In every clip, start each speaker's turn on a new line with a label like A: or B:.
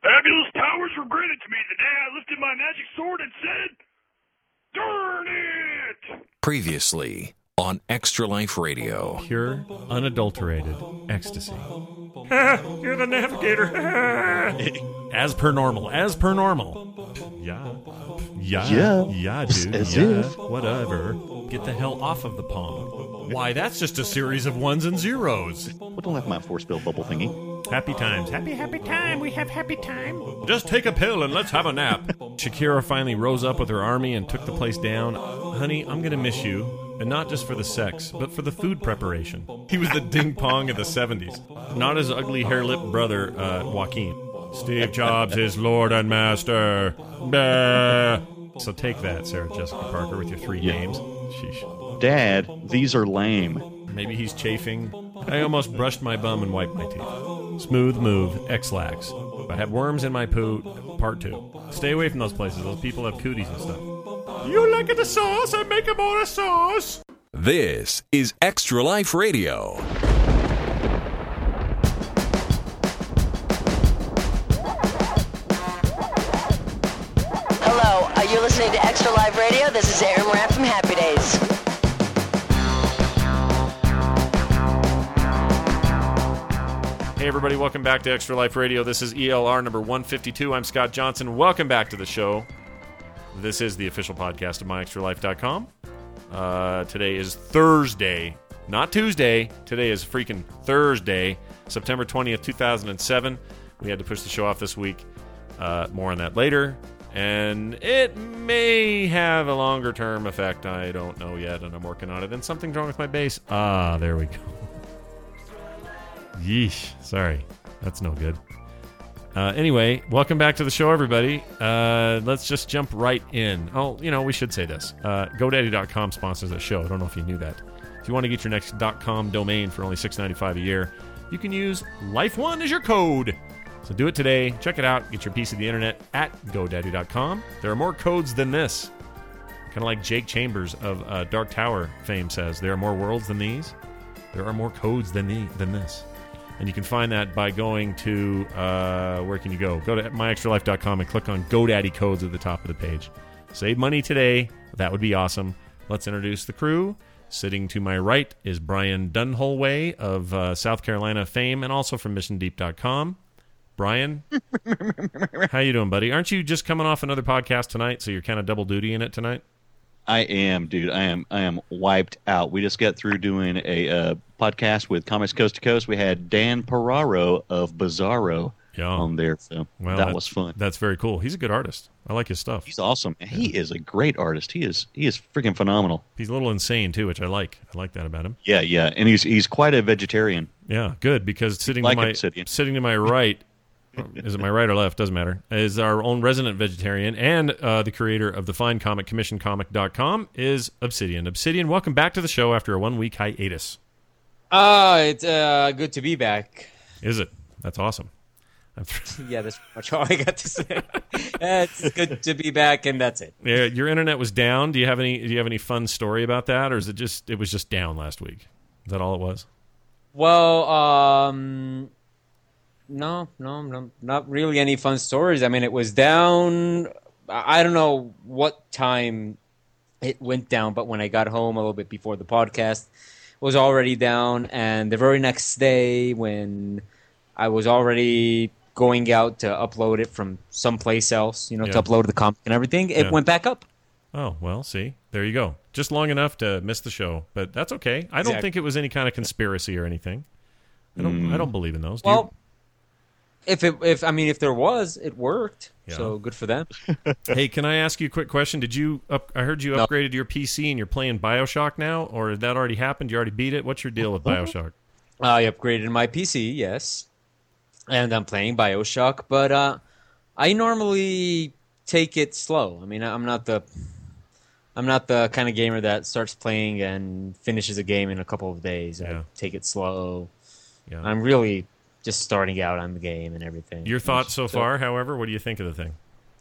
A: Fabulous powers were granted to me the day I lifted my magic sword and said, "Darn it!"
B: Previously on Extra Life Radio.
C: Pure, unadulterated ecstasy.
D: You're the navigator.
C: As per normal. Yeah, dude.
E: As
C: yeah,
E: if.
C: whatever. Get the hell off of the pong. Why, that's just a series of ones and zeros.
E: Well, don't laugh at my force field bubble thingy.
C: Happy times.
D: Happy time. We have happy time.
C: Just take a pill and let's have a nap. Shakira finally rose up with her army and took the place down. Honey, I'm gonna miss you. And not just for the sex, but for the food preparation. He was the ding pong of the 70s. Not his ugly hair-lipped brother, Joaquin. Steve Jobs is Lord and Master. Bah. So take that, Sarah Jessica Parker, with your three names. Sheesh.
E: Dad, these are lame.
C: Maybe he's chafing. I almost brushed my bum and wiped my teeth. Smooth move, X-Lax. If I have worms in my poo, part 2. Stay away from those places. Those people have cooties and stuff.
D: You like it a sauce? I make 'em all a sauce.
B: This is Extra Life Radio.
F: Hello, are you listening to Extra Live Radio? This is Aaron Moran from Happy Days.
C: Hey everybody, welcome back to Extra Life Radio. This is ELR number 152. I'm Scott Johnson. Welcome back to the show. This is the official podcast of myextralife.com. Today is Thursday, not Tuesday. Today is freaking Thursday, September 20th, 2007. We had to push the show off this week. More on that later. And it may have a longer term effect. I don't know yet, and I'm working on it. And something's wrong with my bass. There we go. Yeesh. Sorry. That's no good. Anyway, welcome back to the show, everybody. Let's just jump right in. Oh, we should say this. GoDaddy.com sponsors the show. I don't know if you knew that. If you want to get your next .com domain for only $6.95 a year, you can use Life1 as your code. So do it today. Check it out. Get your piece of the internet at GoDaddy.com. There are more codes than this. Kind of like Jake Chambers of Dark Tower fame says, there are more worlds than these. There are more codes than this. And you can find that by going to, where can you go? Go to myextralife.com and click on GoDaddy codes at the top of the page. Save money today. That would be awesome. Let's introduce the crew. Sitting to my right is Brian Dunholway of South Carolina fame and also from MissionDeep.com. Brian, how you doing, buddy? Aren't you just coming off another podcast tonight, so you're kind of double duty in it tonight?
E: I am, dude. I am wiped out. We just got through doing a podcast with Comics Coast to Coast. We had Dan Perraro of Bizarro on there, so that was fun.
C: That's very cool. He's a good artist. I like his stuff.
E: He's awesome. He is a great artist. He is freaking phenomenal.
C: He's a little insane too, which I like. I like that about him.
E: Yeah, and he's quite a vegetarian.
C: Yeah, good, because sitting to my right. Is it my right or left? Doesn't matter. Is our own resident vegetarian and the creator of the fine comic CommissionComic.com is Obsidian. Obsidian, welcome back to the show after a 1-week hiatus.
G: It's good to be back.
C: Is it? That's awesome.
G: Yeah, that's much all I got to say. It's good to be back, and that's it.
C: Yeah, your internet was down. Do you have any fun story about that, or is it was just down last week? Is that all it was?
G: Well, No, not really any fun stories. I mean, it was down. I don't know what time it went down, but when I got home a little bit before the podcast, it was already down. And the very next day, when I was already going out to upload it from someplace else, to upload the comic and everything, it went back up.
C: Oh, well, see, there you go. Just long enough to miss the show, but that's okay. I don't think it was any kind of conspiracy or anything. I don't believe in those.
G: If there was, it worked. Yeah. So good for them.
C: Hey, can I ask you a quick question? I heard you upgraded your PC and you're playing BioShock now, or did that already happened? You already beat it? What's your deal with BioShock?
G: I upgraded my PC, yes, and I'm playing BioShock. But I normally take it slow. I mean, I'm not the kind of gamer that starts playing and finishes a game in a couple of days. I take it slow. Yeah. I'm really just starting out on the game and everything.
C: Your thoughts so far, however, what do you think of the thing?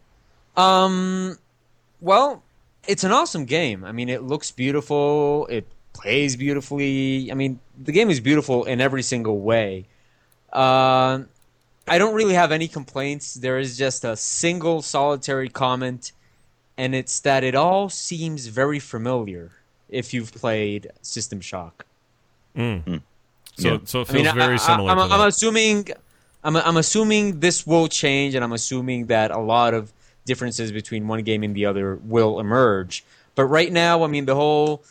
G: Well, it's an awesome game. I mean, it looks beautiful. It plays beautifully. I mean, the game is beautiful in every single way. I don't really have any complaints. There is just a single solitary comment, and it's that it all seems very familiar if you've played System Shock.
C: So it feels very similar.
G: I'm assuming this will change, and I'm assuming that a lot of differences between one game and the other will emerge. But right now, I mean, the whole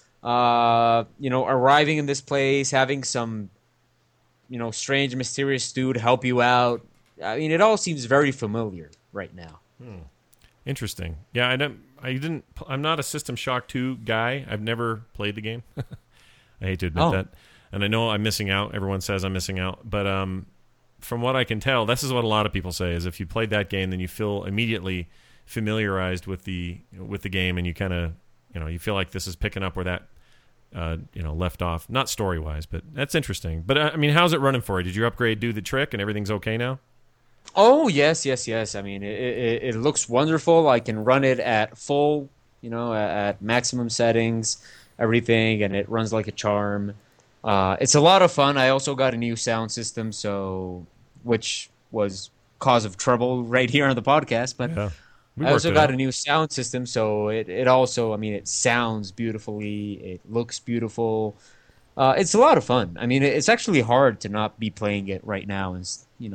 G: arriving in this place, having some strange, mysterious dude help you out. I mean, it all seems very familiar right now.
C: Interesting. Yeah, I'm not a System Shock 2 guy. I've never played the game. I hate to admit that. And I know I'm missing out. Everyone says I'm missing out. But from what I can tell, this is what a lot of people say, is if you played that game, then you feel immediately familiarized with the game, and you kind of, you feel like this is picking up where that left off. Not story-wise, but that's interesting. But, I mean, how's it running for you? Did your upgrade do the trick and everything's okay now?
G: Oh, yes. I mean, it looks wonderful. I can run it at full, at maximum settings, everything, and it runs like a charm. It's a lot of fun. I also got a new sound system, which was cause of trouble right here on the podcast, but I also got a new sound system, so it also, I mean, it sounds beautifully, it looks beautiful. It's a lot of fun. I mean, it's actually hard to not be playing it right now and,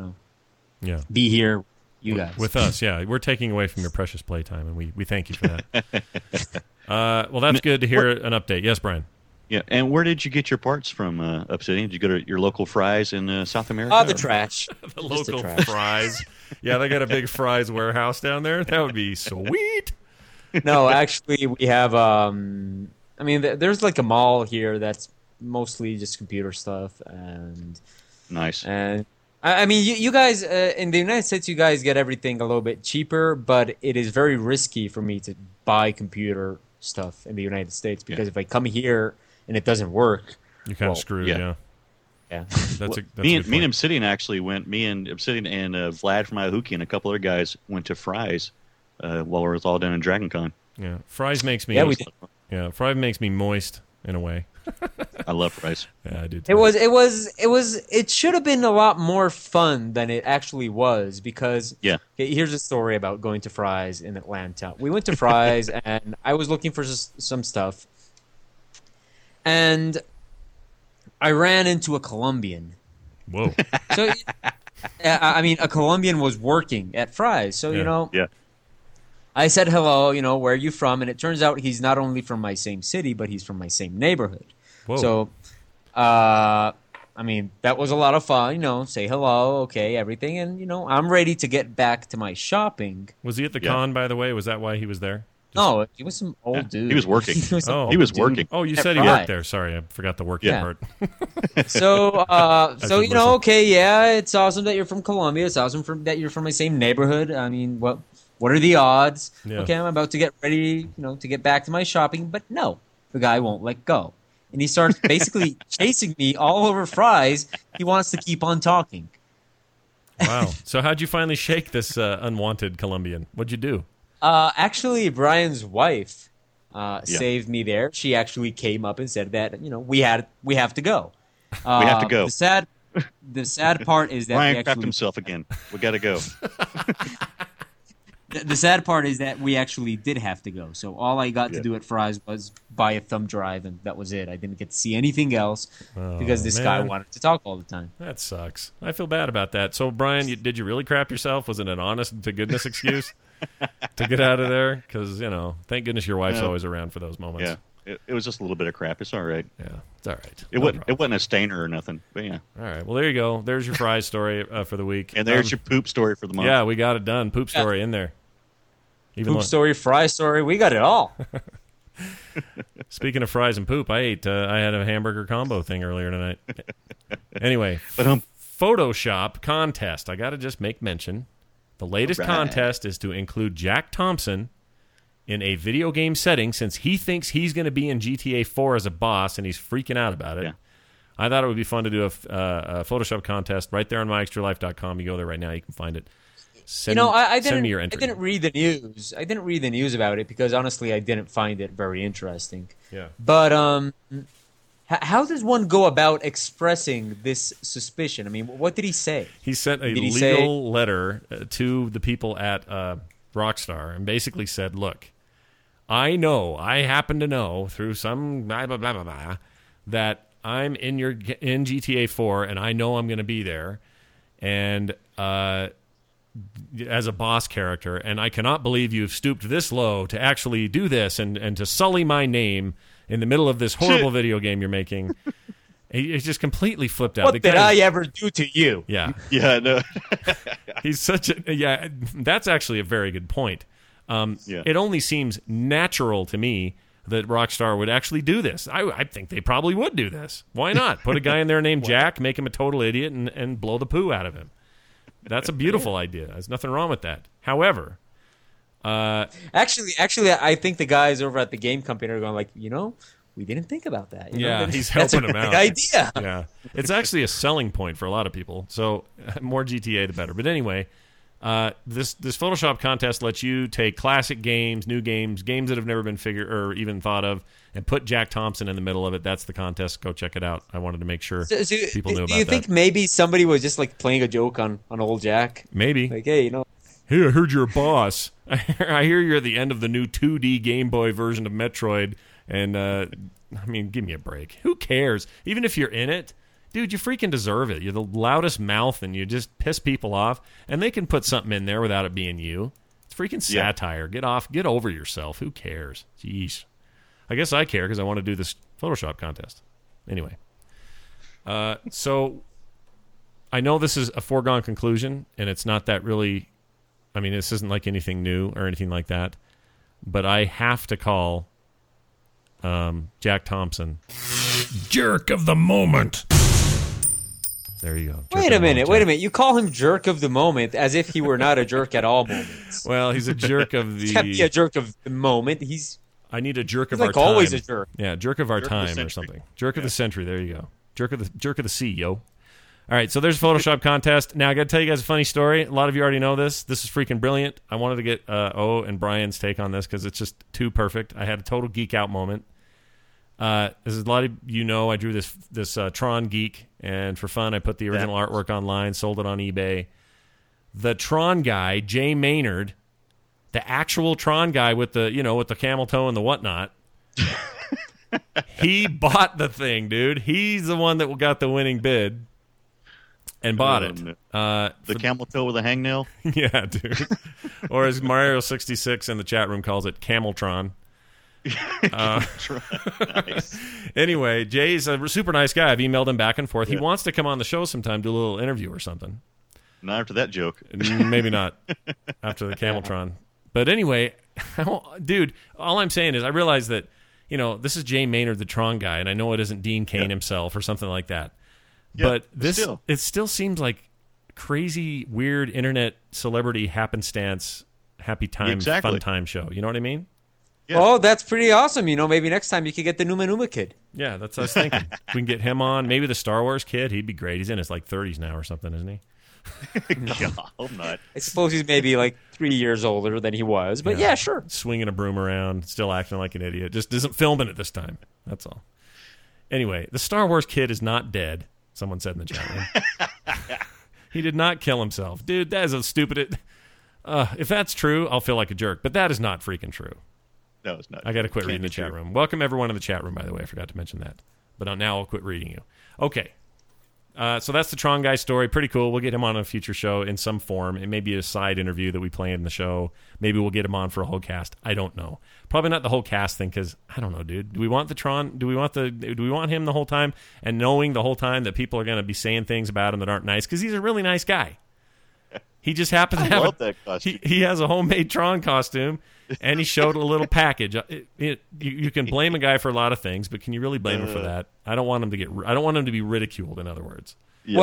G: be here, you guys.
C: With us, yeah. We're taking away from your precious playtime, and we thank you for that. Well, that's good to hear an update. Yes, Brian?
E: Yeah, and where did you get your parts from, Obsidian? Did you go to your local Fry's in South America?
G: The trash.
C: The local Fry's. Yeah, they got a big Fry's warehouse down there. That would be sweet.
G: No, actually, we have, there's like a mall here that's mostly just computer stuff. And
E: nice.
G: And I mean, you guys, in the United States, you guys get everything a little bit cheaper, but it is very risky for me to buy computer stuff in the United States, because if I come here and it doesn't work,
C: you're kind of screwed. Yeah.
E: Me and Obsidian actually went. Me and Obsidian and Vlad from Iahuki and a couple other guys went to Fry's while we were all down in Dragon Con.
C: Yeah, Fry's makes me. Fry's makes me moist in a way.
E: I love Fry's.
C: Yeah, I do too.
G: It should have been a lot more fun than it actually was, because okay, here's a story about going to Fry's in Atlanta. We went to Fry's and I was looking for some stuff, and I ran into a Colombian.
C: Whoa.
G: So I mean, a Colombian was working at Fry's, so I said hello, where are you from? And it turns out he's not only from my same city, but he's from my same neighborhood.
C: Whoa.
G: So, I mean, that was a lot of fun, say hello, okay, everything. And, I'm ready to get back to my shopping.
C: Was he at the con, by the way? Was that why he was there?
G: No, he was some old dude.
E: He was working. He was working.
C: Oh, you said he worked there. Sorry, I forgot the working part.
G: So, okay, it's awesome that you're from Colombia. It's awesome that you're from my same neighborhood. I mean, what are the odds? Yeah. Okay, I'm about to get ready, to get back to my shopping, but no, the guy won't let go. And he starts basically chasing me all over Fry's. He wants to keep on talking.
C: Wow. So how'd you finally shake this unwanted Colombian? What'd you do?
G: Actually, Brian's wife saved me there. She actually came up and said that, we have to go.
E: We have to go.
G: The sad part is that
E: Brian crapped himself again. We got to go.
G: The sad part is that we actually did have to go. So all I got to do at Fry's was buy a thumb drive, and that was it. I didn't get to see anything else because this guy wanted to talk all the time.
C: That sucks. I feel bad about that. So, Brian, did you really crap yourself? Was it an honest-to-goodness excuse to get out of there? Because, thank goodness your wife's always around for those moments.
E: Yeah. It was just a little bit of crap. It's all right.
C: Yeah, it's all right.
E: It wasn't a stainer or nothing, but yeah.
C: All right. Well, there you go. There's your Fry's story for the week.
E: And there's your poop story for the month.
C: Yeah, we got it done. Poop story in there.
G: Poop story, fry story, we got it all.
C: Speaking of fries and poop, I had a hamburger combo thing earlier tonight. Anyway, Photoshop contest. I got to just make mention. The latest contest is to include Jack Thompson in a video game setting, since he thinks he's going to be in GTA 4 as a boss, and he's freaking out about it. Yeah. I thought it would be fun to do a Photoshop contest right there on myextralife.com. You go there right now, you can find it. Send me your entry.
G: I didn't read the news. I didn't read the news about it because honestly, I didn't find it very interesting.
C: Yeah.
G: But How does one go about expressing this suspicion? I mean, what did he say?
C: He sent a legal letter to the people at Rockstar and basically said, look, I happen to know through some blah, blah, blah, blah, blah, that I'm in GTA 4 and I know I'm going to be there and as a boss character, and I cannot believe you've stooped this low to actually do this and to sully my name in the middle of this horrible video game you're making. He's just completely flipped out.
G: What did I ever do to you?
C: Yeah.
E: Yeah, no.
C: He's such a... Yeah, that's actually a very good point. It only seems natural to me that Rockstar would actually do this. I think they probably would do this. Why not? Put a guy in there named Jack, make him a total idiot, and blow the poo out of him. That's a beautiful idea. There's nothing wrong with that. However...
G: Actually, I think the guys over at the game company are going like, we didn't think about that.
C: He's helping them out.
G: Good idea.
C: Yeah, it's actually a selling point for a lot of people. So more GTA, the better. But anyway, this Photoshop contest lets you take classic games, new games that have never been figured or even thought of, and put Jack Thompson in the middle of it. That's the contest. Go check it out. I wanted to make sure people knew about that.
G: Do you think maybe somebody was just like playing a joke on old Jack?
C: Maybe.
G: Like, hey,
C: Hey, I heard you're a boss. I hear you're at the end of the new 2D Game Boy version of Metroid. And, give me a break. Who cares? Even if you're in it, dude, you freaking deserve it. You're the loudest mouth and you just piss people off. And they can put something in there without it being you. It's freaking satire. Get over yourself. Who cares? Jeez. I guess I care because I want to do this Photoshop contest. Anyway. So, I know this is a foregone conclusion, and it's not that really... this isn't like anything new or anything like that. But I have to call Jack Thompson jerk of the moment. There you go.
G: Wait a minute. You call him jerk of the moment as if he were not a jerk at all moments.
C: Well, he's a jerk of the...
G: He can't be a jerk of the moment.
C: I need a jerk of our time.
G: He's always a jerk.
C: Yeah, jerk of our time or something. Jerk of the century. There you go. Jerk of the sea, yo. All right, so there's a Photoshop contest. Now, I got to tell you guys a funny story. A lot of you already know this. This is freaking brilliant. I wanted to get O and Brian's take on this because it's just too perfect. I had a total geek out moment. As a lot of you know, I drew this Tron geek, and for fun, I put the original artwork online, sold it on eBay. The Tron guy, Jay Maynard, the actual Tron guy with the camel toe and the whatnot, he bought the thing, dude. He's the one that got the winning bid. And bought it.
E: The camel toe with a hangnail?
C: Yeah, dude. Or as Mario 66 in the chat room calls it, Cameltron.
E: Nice.
C: Anyway, Jay's a super nice guy. I've emailed him back and forth. Yeah. He wants to come on the show sometime, do a little interview or something.
E: Not after that joke.
C: Maybe not after the Cameltron. But anyway, dude, all I'm saying is I realize that, this is Jay Maynard, the Tron guy, and I know it isn't Dean Cain himself or something like that.
E: Yeah,
C: but it still seems like crazy, weird internet celebrity happenstance, happy time, fun time show. You know what I mean?
G: Yeah. Oh, that's pretty awesome. Maybe next time you could get the Numa Numa kid.
C: Yeah, that's what I was thinking. We can get him on. Maybe the Star Wars kid. He'd be great. He's in his 30s now or something, isn't he?
E: God, I hope not.
G: I suppose he's maybe 3 years older than he was. But yeah, sure.
C: Swinging a broom around, still acting like an idiot. Just isn't filming it this time. That's all. Anyway, the Star Wars kid is not dead. Someone said in the chat room. He did not kill himself. Dude, that is a stupid... if that's true, I'll feel like a jerk. But that is not freaking true.
E: No, it's not.
C: I got to quit reading the chat room. Welcome, everyone, in the chat room, by the way. I forgot to mention that. But now I'll quit reading you. Okay. So that's the Tron guy story. Pretty cool. We'll get him on a future show in some form. It may be a side interview that we play in the show. Maybe we'll get him on for a whole cast. I don't know. Probably not the whole cast thing because I don't know, dude. Do we want the Tron? Do we want him the whole time and knowing the whole time that people are going to be saying things about him that aren't nice? Because he's a really nice guy. He just happens to have
E: that costume.
C: He has a homemade Tron costume, and he showed a little package. You can blame a guy for a lot of things, but can you really blame him for that? I don't want him to be ridiculed. In other words,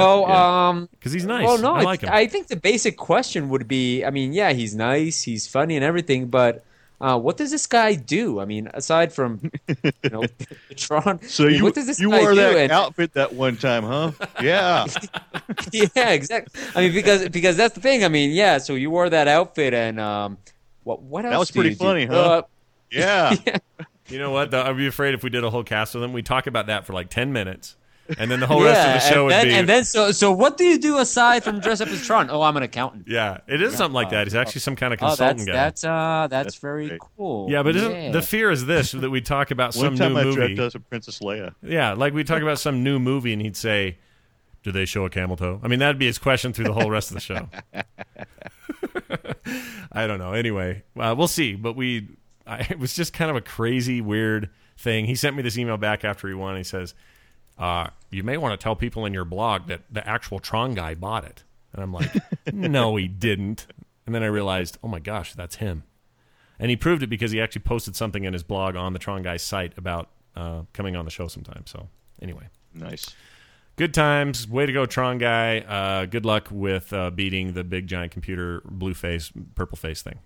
C: because he's nice.
G: Well, no,
C: I like him.
G: I think the basic question would be: he's nice, he's funny, and everything, but what does this guy do? Aside from the Tron,
E: so
G: what does this
E: you
G: guy
E: wore
G: do?
E: that outfit that one time, huh? Yeah.
G: Yeah, exactly. Because that's the thing. So you wore that outfit, and what else?
E: That was pretty funny, huh? Yeah.
C: You know what? I'd be afraid if we did a whole cast with them. We talk about that for like 10 minutes. And then the whole rest of the show would be...
G: And then, so what do you do aside from dress up as Tron? Oh, I'm an accountant.
C: Yeah, it is something like that. He's actually some kind of consultant guy.
G: That's very cool.
C: Yeah, but the fear is this, that we talk about some new movie.
E: One time I dressed as Princess Leia.
C: Yeah, like we talk about some new movie, and he'd say, do they show a camel toe? I mean, that'd be his question through the whole rest of the show. I don't know. Anyway, we'll see. But it was just kind of a crazy, weird thing. He sent me this email back after he won. He says... you may want to tell people in your blog that the actual Tron guy bought it. And I'm like, no, he didn't. And then I realized, oh my gosh, that's him. And he proved it because he actually posted something in his blog on the Tron guy's site about coming on the show sometime. So anyway.
E: Nice.
C: Good times. Way to go, Tron guy. Good luck with beating the big giant computer blue face, purple face thing.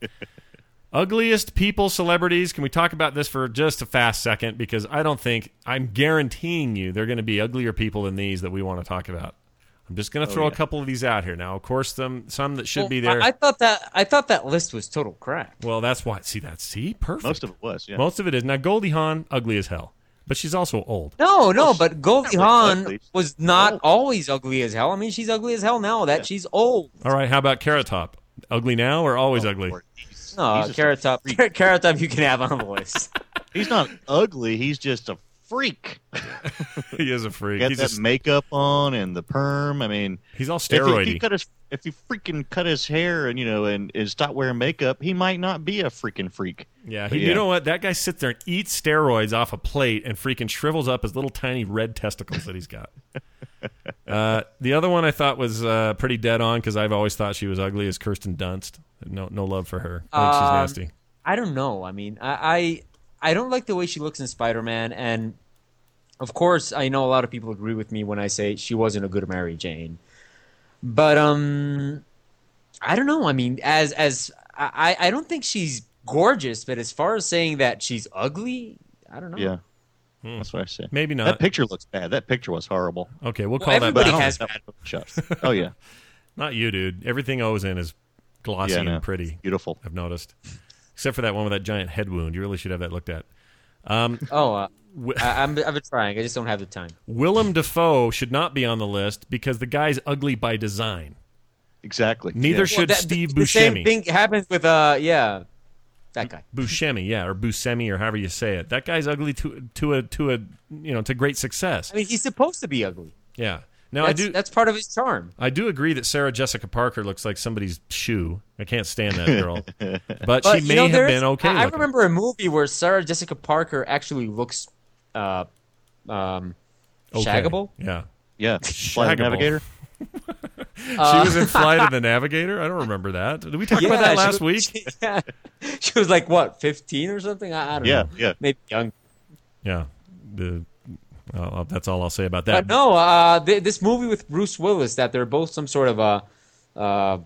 C: Ugliest people, celebrities. Can we talk about this for just a fast second? Because I'm guaranteeing you they're going to be uglier people than these that we want to talk about. I'm just going to throw a couple of these out here. Now, of course, some that should be there.
G: I thought that list was total crap.
C: Well, that's why. See, perfect.
E: Most of it was, yeah.
C: Most of it is. Now, Goldie Hawn, ugly as hell. But she's also old.
G: No, but Goldie Hawn was not always ugly as hell. I mean, she's ugly as hell now that she's old.
C: All right, how about Carrot Top? Ugly now or always ugly?
G: No, Carrot Top, you can have on the list.
E: He's not ugly. He's just a freak.
C: He is a freak.
E: He's that makeup on and the perm. I mean,
C: he's all steroidy.
E: If he freaking cut his hair and stop wearing makeup, he might not be a freaking freak.
C: Yeah, you know what? That guy sits there and eats steroids off a plate and freaking shrivels up his little tiny red testicles that he's got. The other one I thought was pretty dead on because I've always thought she was ugly is Kirsten Dunst. No love for her. I think she's nasty.
G: I don't know. I mean, I don't like the way she looks in Spider-Man, and of course, I know a lot of people agree with me when I say she wasn't a good Mary Jane. But I don't know. I mean, I don't think she's gorgeous, but as far as saying that she's ugly, I don't know.
E: Yeah. That's what I said.
C: Maybe not.
E: That picture looks bad. That picture was horrible.
C: Okay, we'll call
G: everybody
C: that.
G: Has bad
E: shots. Oh yeah.
C: Not you, dude. Everything O's in is glossy and pretty.
E: Beautiful.
C: I've noticed. Except for that one with that giant head wound. You really should have that looked at.
G: I've been trying. I just don't have the time.
C: Willem Dafoe should not be on the list because the guy's ugly by design.
E: Exactly.
C: Neither should Steve Buscemi.
G: The same thing happens with that guy.
C: Buscemi, or Buscemi, or however you say it. That guy's ugly to great success.
G: I mean, he's supposed to be ugly.
C: Yeah. Now
G: that's part of his charm.
C: I do agree that Sarah Jessica Parker looks like somebody's shoe. I can't stand that girl. but she may have been okay.
G: I remember a movie where Sarah Jessica Parker actually looks shaggable.
C: Yeah.
E: Yeah. Flight of the Navigator.
C: She was in Flight of the Navigator? I don't remember that. Did we talk about that last week?
G: She was like, what, 15 or something? I don't know.
E: Yeah.
G: Maybe young.
C: Yeah. That's all I'll say about that.
G: But no, this movie with Bruce Willis, that they're both some sort of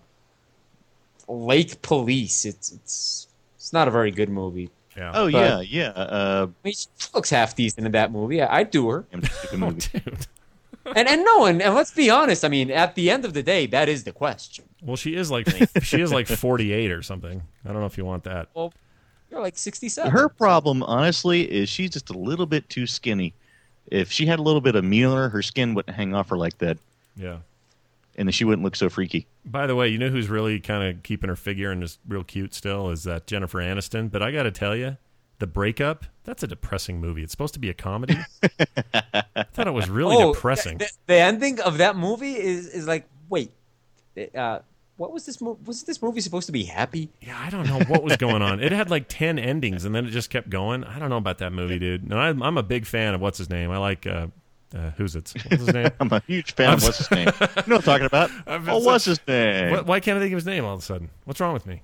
G: lake police. It's not a very good movie.
C: Yeah.
E: Oh, but, yeah.
G: I mean, she looks half decent in that movie. I'd do her.
C: Dude.
G: And let's be honest. I mean, at the end of the day, that is the question.
C: Well, she is like 48 or something. I don't know if you want that.
G: Well, you're like 67.
E: Her problem, honestly, is she's just a little bit too skinny. If she had a little bit of meat on her skin wouldn't hang off her like that.
C: Yeah.
E: And then she wouldn't look so freaky.
C: By the way, you know who's really kind of keeping her figure and is real cute still is that Jennifer Aniston. But I got to tell you, The Breakup, that's a depressing movie. It's supposed to be a comedy. I thought it was really depressing.
G: The ending of that movie is like, wait, what was this movie? Was this movie supposed to be happy?
C: Yeah, I don't know what was going on. It had like 10 endings, and then it just kept going. I don't know about that movie, dude. No, I'm a big fan of what's his name. I like what's his name?
E: I'm a huge fan of what's his name. You know what I'm talking about? What's his name?
C: Why can't I think of his name all of a sudden? What's wrong with me?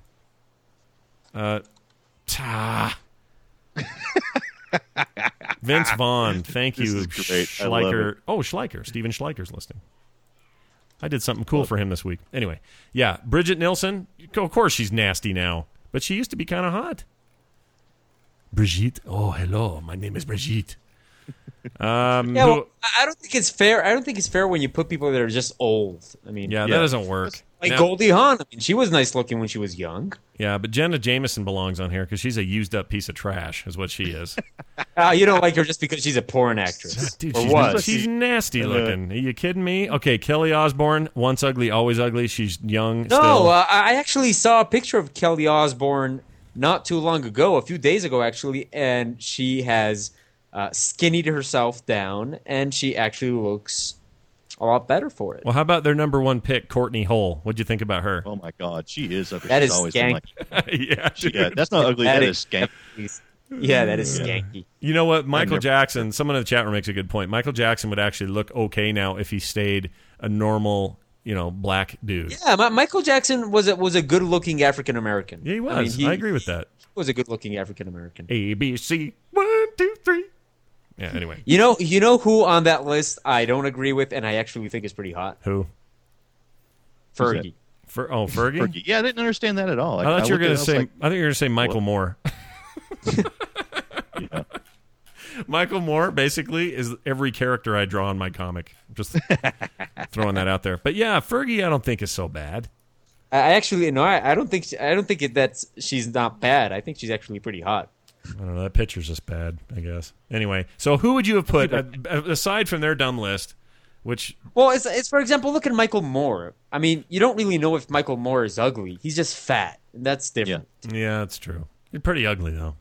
C: Vince Vaughn. Thank you, Schleicher. Oh, Schleicher. Steven Schleicher's listening. I did something cool for him this week. Anyway, yeah, Bridget Nielsen. Of course, she's nasty now, but she used to be kind of hot. Brigitte. Oh, hello. My name is Brigitte.
G: I don't think it's fair. I don't think it's fair when you put people that are just old. I mean,
C: that doesn't work.
G: Like Goldie Hawn. I mean, she was nice looking when she was young.
C: Yeah, but Jenna Jameson belongs on here because she's a used up piece of trash, is what she is.
G: You don't like her just because she's a porn actress.
C: Dude,
G: or
C: she's nasty looking. Are you kidding me? Okay, Kelly Osbourne, once ugly, always ugly. She's young.
G: No, I actually saw a picture of Kelly Osbourne not too long ago, a few days ago actually, and she has skinnied herself down, and she actually looks a lot better for it.
C: Well, how about their number one pick, Courtney Hull? What'd you think about her?
E: Oh my God, she is ugly.
G: That
E: She's
G: is
E: always
G: skanky.
E: yeah, that's not ugly. That is skanky.
G: Yeah, that is skanky.
C: You know what? Michael Jackson, someone in the chat room makes a good point. Michael Jackson would actually look okay now if he stayed a normal, black dude.
G: Yeah, Michael Jackson was a good-looking African-American.
C: Yeah, he was. I agree with that.
G: He was a good-looking African-American.
C: A, B, C, 1, 2, 3. Yeah, anyway.
G: You know who on that list I don't agree with and I actually think is pretty hot?
C: Who?
G: Fergie.
C: Fergie?
E: Fergie. Yeah, I didn't understand that at all.
C: I thought you were going to say. I think you were going to say Michael Moore.
E: Yeah.
C: Michael Moore basically is every character I draw in my comic. Just throwing that out there. But yeah, Fergie, I don't think is so bad.
G: I actually I don't think that's she's not bad. I think she's actually pretty hot.
C: I don't know. That picture's just bad, I guess. Anyway, so who would you have put aside from their dumb list?
G: Well, it's for example, look at Michael Moore. I mean, you don't really know if Michael Moore is ugly. He's just fat. That's different.
C: Yeah, that's true. You're pretty ugly though.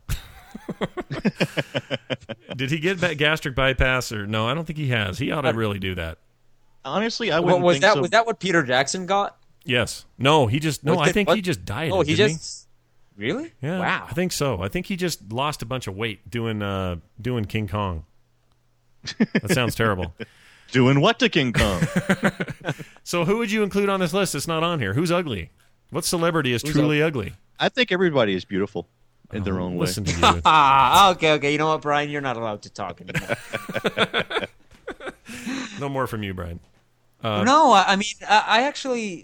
C: Did he get that gastric bypass or no? I don't think he has. He ought to really do that.
E: Honestly, I wouldn't think so.
G: Was that what Peter Jackson got?
C: Yes. No, he just I think he just died.
G: Oh, he just really?
C: Yeah.
G: Wow.
C: I think so. I think he just lost a bunch of weight doing King Kong. That sounds terrible.
E: Doing what to King Kong?
C: So who would you include on this list that's not on here? Who's ugly? What celebrity is truly ugly?
E: I think everybody is beautiful in their own way.
C: Listen to you.
G: Okay. You know what, Brian? You're not allowed to talk anymore.
C: No more from you, Brian.
G: No, I mean, I actually,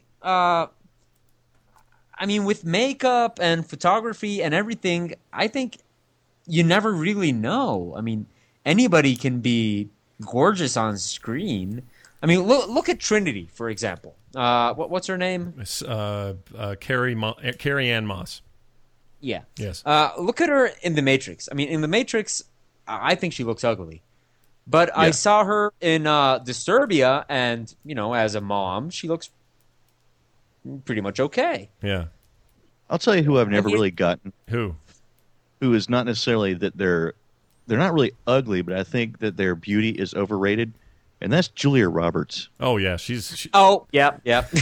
G: with makeup and photography and everything, I think you never really know. I mean, anybody can be gorgeous on screen. I mean, look at Trinity, for example. What's her name?
C: Carrie Ann Moss.
G: Yeah.
C: Yes.
G: Look at her in The Matrix. I mean, in The Matrix, I think she looks ugly. But I saw her in Disturbia, and, as a mom, she looks pretty much okay.
C: Yeah.
E: I'll tell you who I've never really gotten.
C: Who
E: is not necessarily that they're not really ugly, but I think that their beauty is overrated, and that's Julia Roberts.
C: Oh, yeah.
G: Oh, yeah.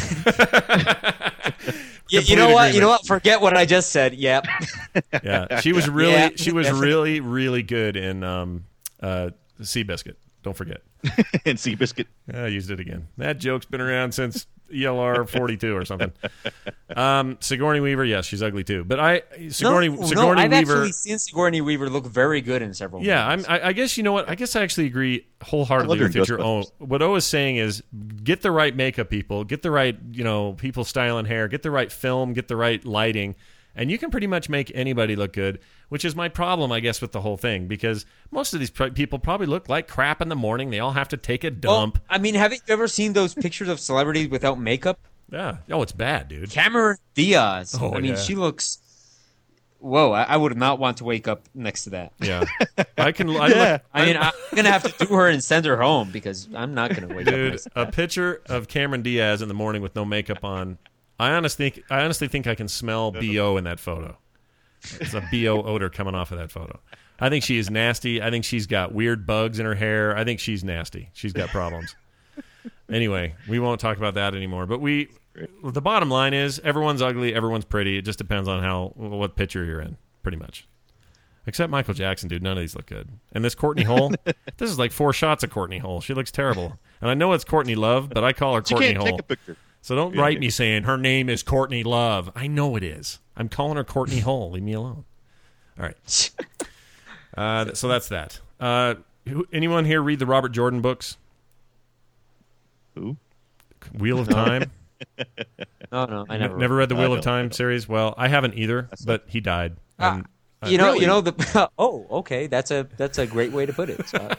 G: You know what? Forget what I just said. Yep.
C: Yeah. She was really, really good in Seabiscuit. Don't forget.
E: And Seabiscuit.
C: I used it again. That joke's been around since ELR 42 or something. Sigourney Weaver, yes, she's ugly too. But Sigourney Weaver.
G: I've actually seen Sigourney Weaver look very good in several movies.
C: I guess you know what? I guess I actually agree wholeheartedly with your own. What O is saying is get the right makeup people, get the right people styling hair, get the right film, get the right lighting. And you can pretty much make anybody look good, which is my problem, I guess, with the whole thing. Because most of these people probably look like crap in the morning. They all have to take a dump.
G: Well, I mean, haven't you ever seen those pictures of celebrities without makeup?
C: Yeah. Oh, it's bad, dude.
G: Cameron Diaz.
C: Oh,
G: she looks... Whoa, I would not want to wake up next to that.
C: Yeah. I'm going
G: to have to do her and send her home because I'm not going to wake up next to that.
C: A picture of Cameron Diaz in the morning with no makeup on... I honestly think I can smell BO in that photo. It's a BO odor coming off of that photo. I think she is nasty. I think she's got weird bugs in her hair. I think she's nasty. She's got problems. Anyway, we won't talk about that anymore. But the bottom line is everyone's ugly, everyone's pretty. It just depends on what picture you're in, pretty much. Except Michael Jackson, dude. None of these look good. And this Courtney Hull, this is like 4 shots of Courtney Hull. She looks terrible. And I know it's Courtney Love, but I call her Courtney Hull.
E: Take a picture.
C: So don't write me saying her name is Courtney Love. I know it is. I'm calling her Courtney Hull. Leave me alone. All right. So that's that. Anyone here read the Robert Jordan books?
E: Who?
C: Wheel of Time?
G: No, I
C: never read the Wheel of Time series. Well, I haven't either, but he died.
G: Okay, that's a great way to put it. So.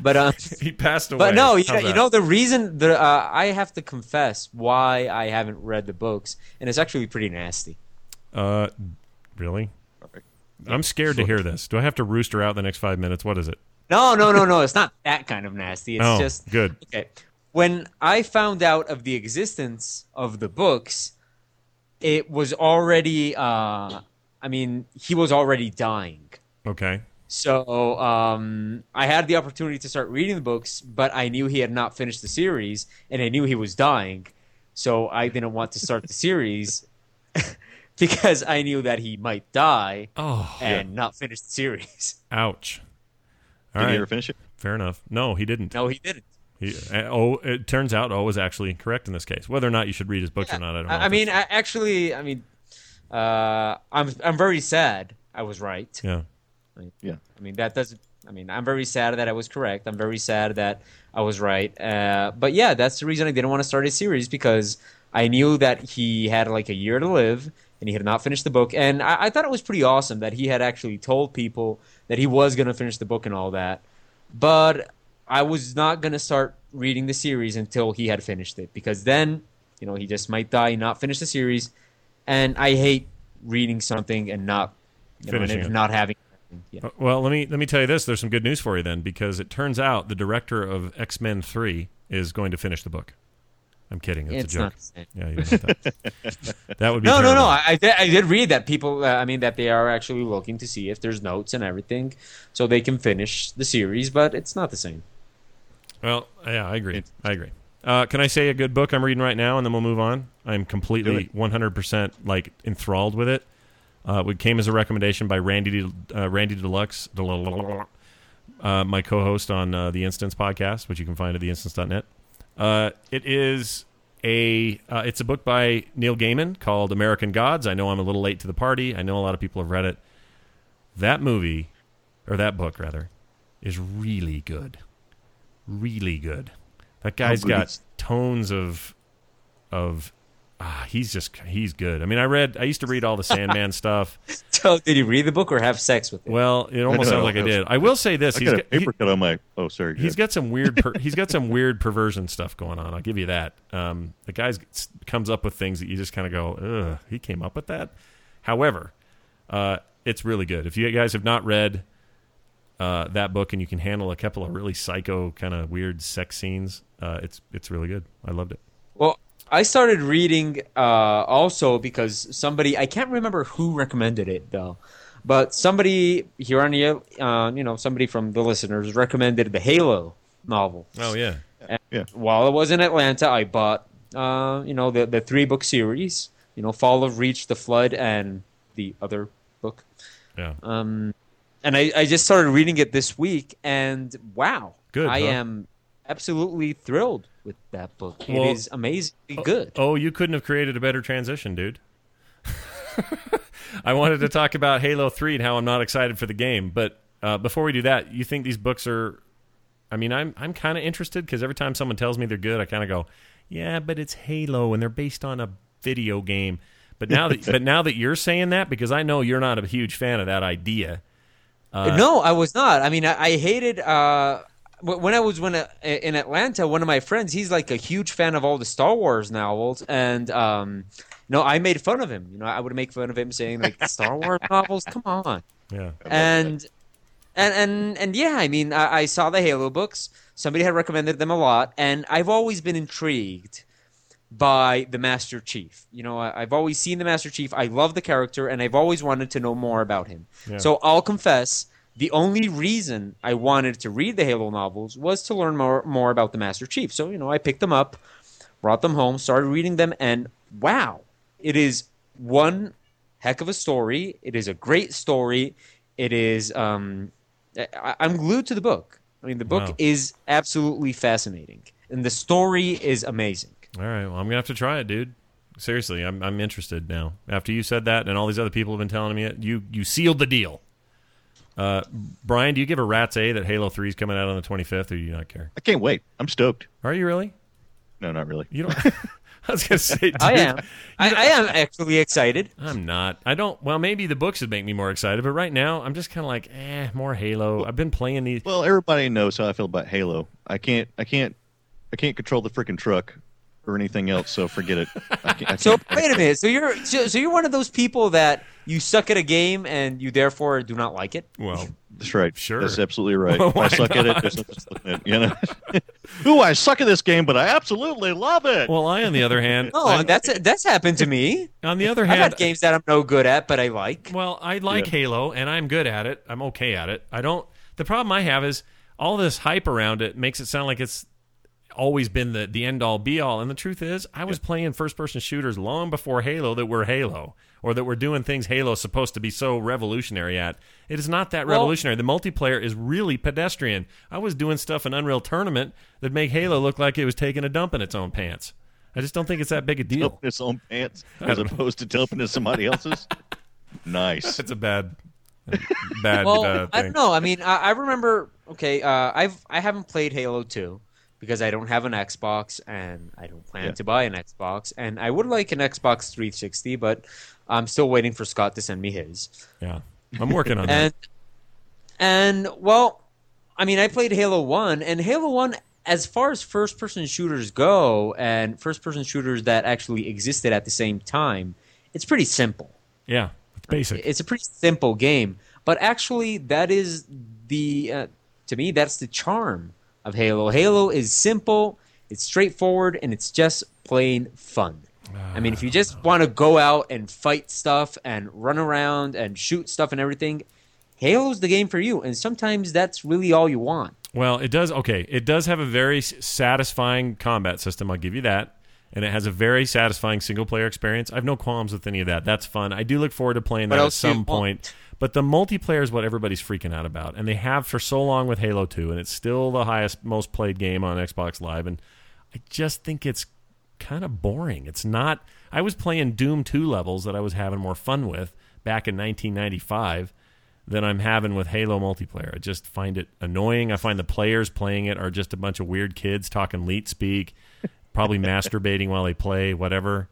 G: But
C: he passed away.
G: But no,
C: How's
G: you
C: that?
G: know the reason that I have to confess why I haven't read the books, and it's actually pretty nasty.
C: Really? I'm scared to hear this. Do I have to rooster out the next 5 minutes? What is it?
G: No. It's not that kind of nasty. It's just
C: good.
G: Okay. When I found out of the existence of the books, it was already. He was already dying.
C: Okay.
G: So I had the opportunity to start reading the books, but I knew he had not finished the series, and I knew he was dying. So I didn't want to start the series because I knew that he might die and not finish the series.
C: Ouch.
E: Did he ever finish it?
C: Fair enough. No, he didn't.
G: No, he didn't.
C: It turns out O was actually correct in this case. Whether or not you should read his books or not, I don't know. I'm very sad I was right. Yeah.
G: I mean, that doesn't. I mean, I'm very sad that I was correct. I'm very sad that I was right. But yeah, that's the reason I didn't want to start a series, because I knew that he had like a year to live and he had not finished the book. And I thought it was pretty awesome that he had actually told people that he was going to finish the book and all that. But I was not going to start reading the series until he had finished it, because then, he just might die and not finish the series. And I hate reading something and not
C: finishing it.
G: Not having. Yeah.
C: Well, let me tell you this. There's some good news for you then, because it turns out the director of X-Men 3 is going to finish the book. I'm kidding. It's a joke.
G: Not the same.
C: Yeah, you know that. That would be
G: no.
C: terrible.
G: I did read that people. That they are actually looking to see if there's notes and everything, so they can finish the series. But it's not the same.
C: Well, yeah, I agree. Can I say a good book I'm reading right now, and then we'll move on? I'm completely 100% like enthralled with it. It came as a recommendation by Randy Deluxe, my co-host on the Instance podcast, which you can find at theinstance.net. It's a book by Neil Gaiman called American Gods. I know I'm a little late to the party. I know a lot of people have read it. That book is really good. Really good. That guy's got tones of he's good. I mean, I used to read all the Sandman stuff.
G: So did you read the book or have sex with it?
C: Well, it almost sounds like I did. I will say this:
E: he's got a paper cut on my. Oh, sorry.
C: He's got some weird. He's got some weird perversion stuff going on. I'll give you that. The guy comes up with things that you just kind of go, "Ugh, he came up with that." However, it's really good. If you guys have not read that book and you can handle a couple of really psycho kind of weird sex scenes, it's really good. I loved it.
G: Well, I started reading also because somebody, I can't remember who recommended it though, but somebody here on the, somebody from the listeners recommended the Halo novel.
C: Oh yeah.
G: And while I was in Atlanta, I bought the 3-book series, Fall of Reach, The Flood, and the other book.
C: Yeah.
G: And I just started reading it this week, and wow,
C: good.
G: I am absolutely thrilled with that book. It is amazingly good.
C: Oh, you couldn't have created a better transition, dude. I wanted to talk about Halo 3 and how I'm not excited for the game, but before we do that, you think these books are... I mean, I'm kind of interested because every time someone tells me they're good, I kind of go, yeah, but it's Halo and they're based on a video game. But now that you're saying that, because I know you're not a huge fan of that idea.
G: No, I was not. I mean, I hated... when I was in Atlanta, one of my friends, he's like a huge fan of all the Star Wars novels, and I made fun of him. I would make fun of him saying like Star Wars novels, come on.
C: Yeah.
G: And yeah, I mean, I saw the Halo books. Somebody had recommended them a lot, and I've always been intrigued by the Master Chief. I've always seen the Master Chief. I love the character, and I've always wanted to know more about him. Yeah. So I'll confess, the only reason I wanted to read the Halo novels was to learn more about the Master Chief. So, I picked them up, brought them home, started reading them, and wow, it is one heck of a story. It is a great story. It is, I'm glued to the book. I mean, the book is absolutely fascinating, and the story is amazing.
C: All right, well, I'm going to have to try it, dude. Seriously, I'm interested now. After you said that and all these other people have been telling me it, you sealed the deal. Brian, do you give a rat's A that Halo 3 is coming out on the 25th, or do you not care?
E: I can't wait. I'm stoked.
C: Are you really?
E: No, not really.
C: You don't? I was going to say, dude,
G: I am. I am actually excited.
C: I'm not. I don't. Well, maybe the books would make me more excited, but right now I'm just kind of like, more Halo. I've been playing these.
E: Well, everybody knows how I feel about Halo. I can't control the freaking truck or anything else, so forget it.
G: So wait a minute. So you're one of those people that you suck at a game and you therefore do not like it?
C: Well,
E: that's right.
C: Sure.
E: That's absolutely right.
C: Well,
E: I suck at it. There's nothing to look at, you know? Ooh, I suck at this game, but I absolutely love it.
C: Well, on the other hand...
G: that's happened to me.
C: On the other hand...
G: I've had games that I'm no good at, but I like.
C: Well, I like Halo, and I'm good at it. I'm okay at it. The problem I have is all this hype around it makes it sound like it's always been the end-all, be-all. And the truth is, I was playing first-person shooters long before Halo that were Halo, or that were doing things Halo's supposed to be so revolutionary at. It is not that revolutionary. The multiplayer is really pedestrian. I was doing stuff in Unreal Tournament that make Halo look like it was taking a dump in its own pants. I just don't think it's that big a deal.
E: Dumping its own pants as opposed to dumping in somebody else's? Nice.
C: It's a bad
G: well,
C: thing.
G: I don't know. I mean, I remember, I haven't played Halo 2. Because I don't have an Xbox, and I don't plan to buy an Xbox. And I would like an Xbox 360, but I'm still waiting for Scott to send me his.
C: Yeah, I'm working on that.
G: And, well, I mean, I played Halo 1, and Halo 1, as far as first-person shooters go, and first-person shooters that actually existed at the same time, it's pretty simple.
C: Yeah, it's basic.
G: It's a pretty simple game. But actually, that is to me, that's the charm of Halo. Halo is simple, it's straightforward, and it's just plain fun. I mean, if you just want to go out and fight stuff and run around and shoot stuff and everything, Halo's the game for you. And sometimes that's really all you want.
C: Well, it does. Okay, it does have a very satisfying combat system. I'll give you that. And it has a very satisfying single-player experience. I have no qualms with any of that. That's fun. I do look forward to playing that at some point. But the multiplayer is what everybody's freaking out about. And they have for so long with Halo 2. And it's still the highest, most played game on Xbox Live. And I just think it's kind of boring. It's not... I was playing Doom 2 levels that I was having more fun with back in 1995 than I'm having with Halo multiplayer. I just find it annoying. I find the players playing it are just a bunch of weird kids talking leet speak, probably masturbating while they play, whatever.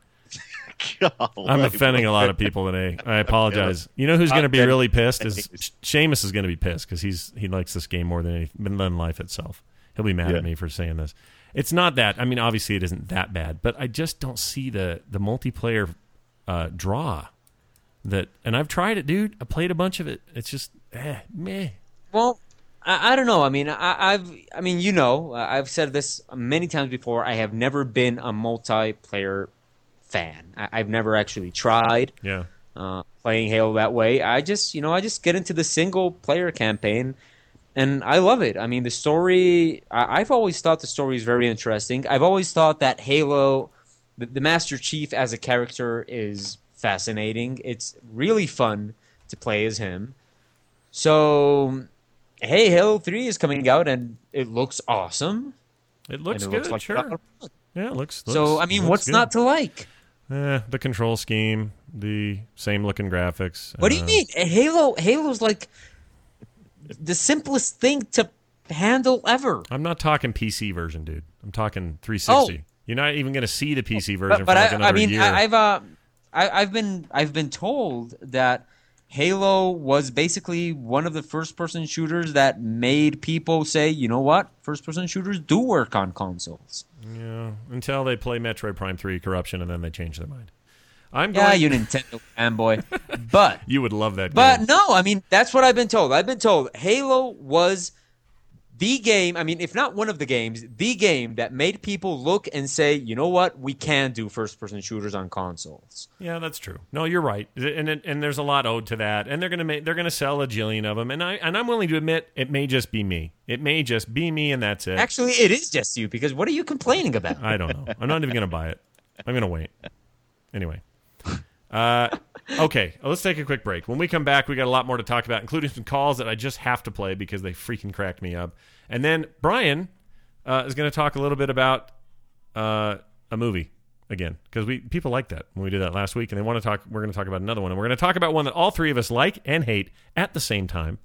C: I'm offending a lot of people today. I apologize. You know who's going to be really pissed is Seamus is going to be pissed because he likes this game more than life itself. He'll be mad at me for saying this. It's not that. I mean, obviously it isn't that bad, but I just don't see the multiplayer draw. And I've tried it, dude. I played a bunch of it. It's just meh.
G: Well, I don't know. I mean, I've said this many times before. I have never been a multiplayer fan. I've never actually tried playing Halo that way. I just get into the single player campaign, and I love it. I mean, the story. I've always thought the story is very interesting. I've always thought that Halo, the Master Chief as a character, is fascinating. It's really fun to play as him. So, hey, Halo 3 is coming out, and it looks awesome.
C: It looks good, like sure. Yeah, it looks
G: so, I mean, what's good. Not to like?
C: The control scheme, the same looking graphics.
G: What do you mean? Halo's like the simplest thing to handle ever.
C: I'm not talking PC version, dude. I'm talking 360. Oh. You're not even going to see the PC version for like another year.
G: I've been told that Halo was basically one of the first-person shooters that made people say, you know what, first-person shooters do work on consoles.
C: Yeah, until they play Metroid Prime 3 Corruption, and then they change their mind.
G: You Nintendo fanboy. But
C: you would love that game.
G: But no, I mean, that's what I've been told. I've been told Halo was the game, I mean, if not one of the games, the game that made people look and say, you know what, we can do first-person shooters on consoles.
C: Yeah, that's true. No, you're right, and there's a lot owed to that. And they're gonna sell a jillion of them. And I'm willing to admit it may just be me. It may just be me, and that's it.
G: Actually, it is just you because what are you complaining about?
C: I don't know. I'm not even gonna buy it. I'm gonna wait. Anyway. Okay, let's take a quick break. When we come back, we got a lot more to talk about, including some calls that I just have to play because they freaking cracked me up. And then Brian is going to talk a little bit about a movie again because people like that when we did that last week, and they want to talk. We're going to talk about another one, and we're going to talk about one that all three of us like and hate at the same time.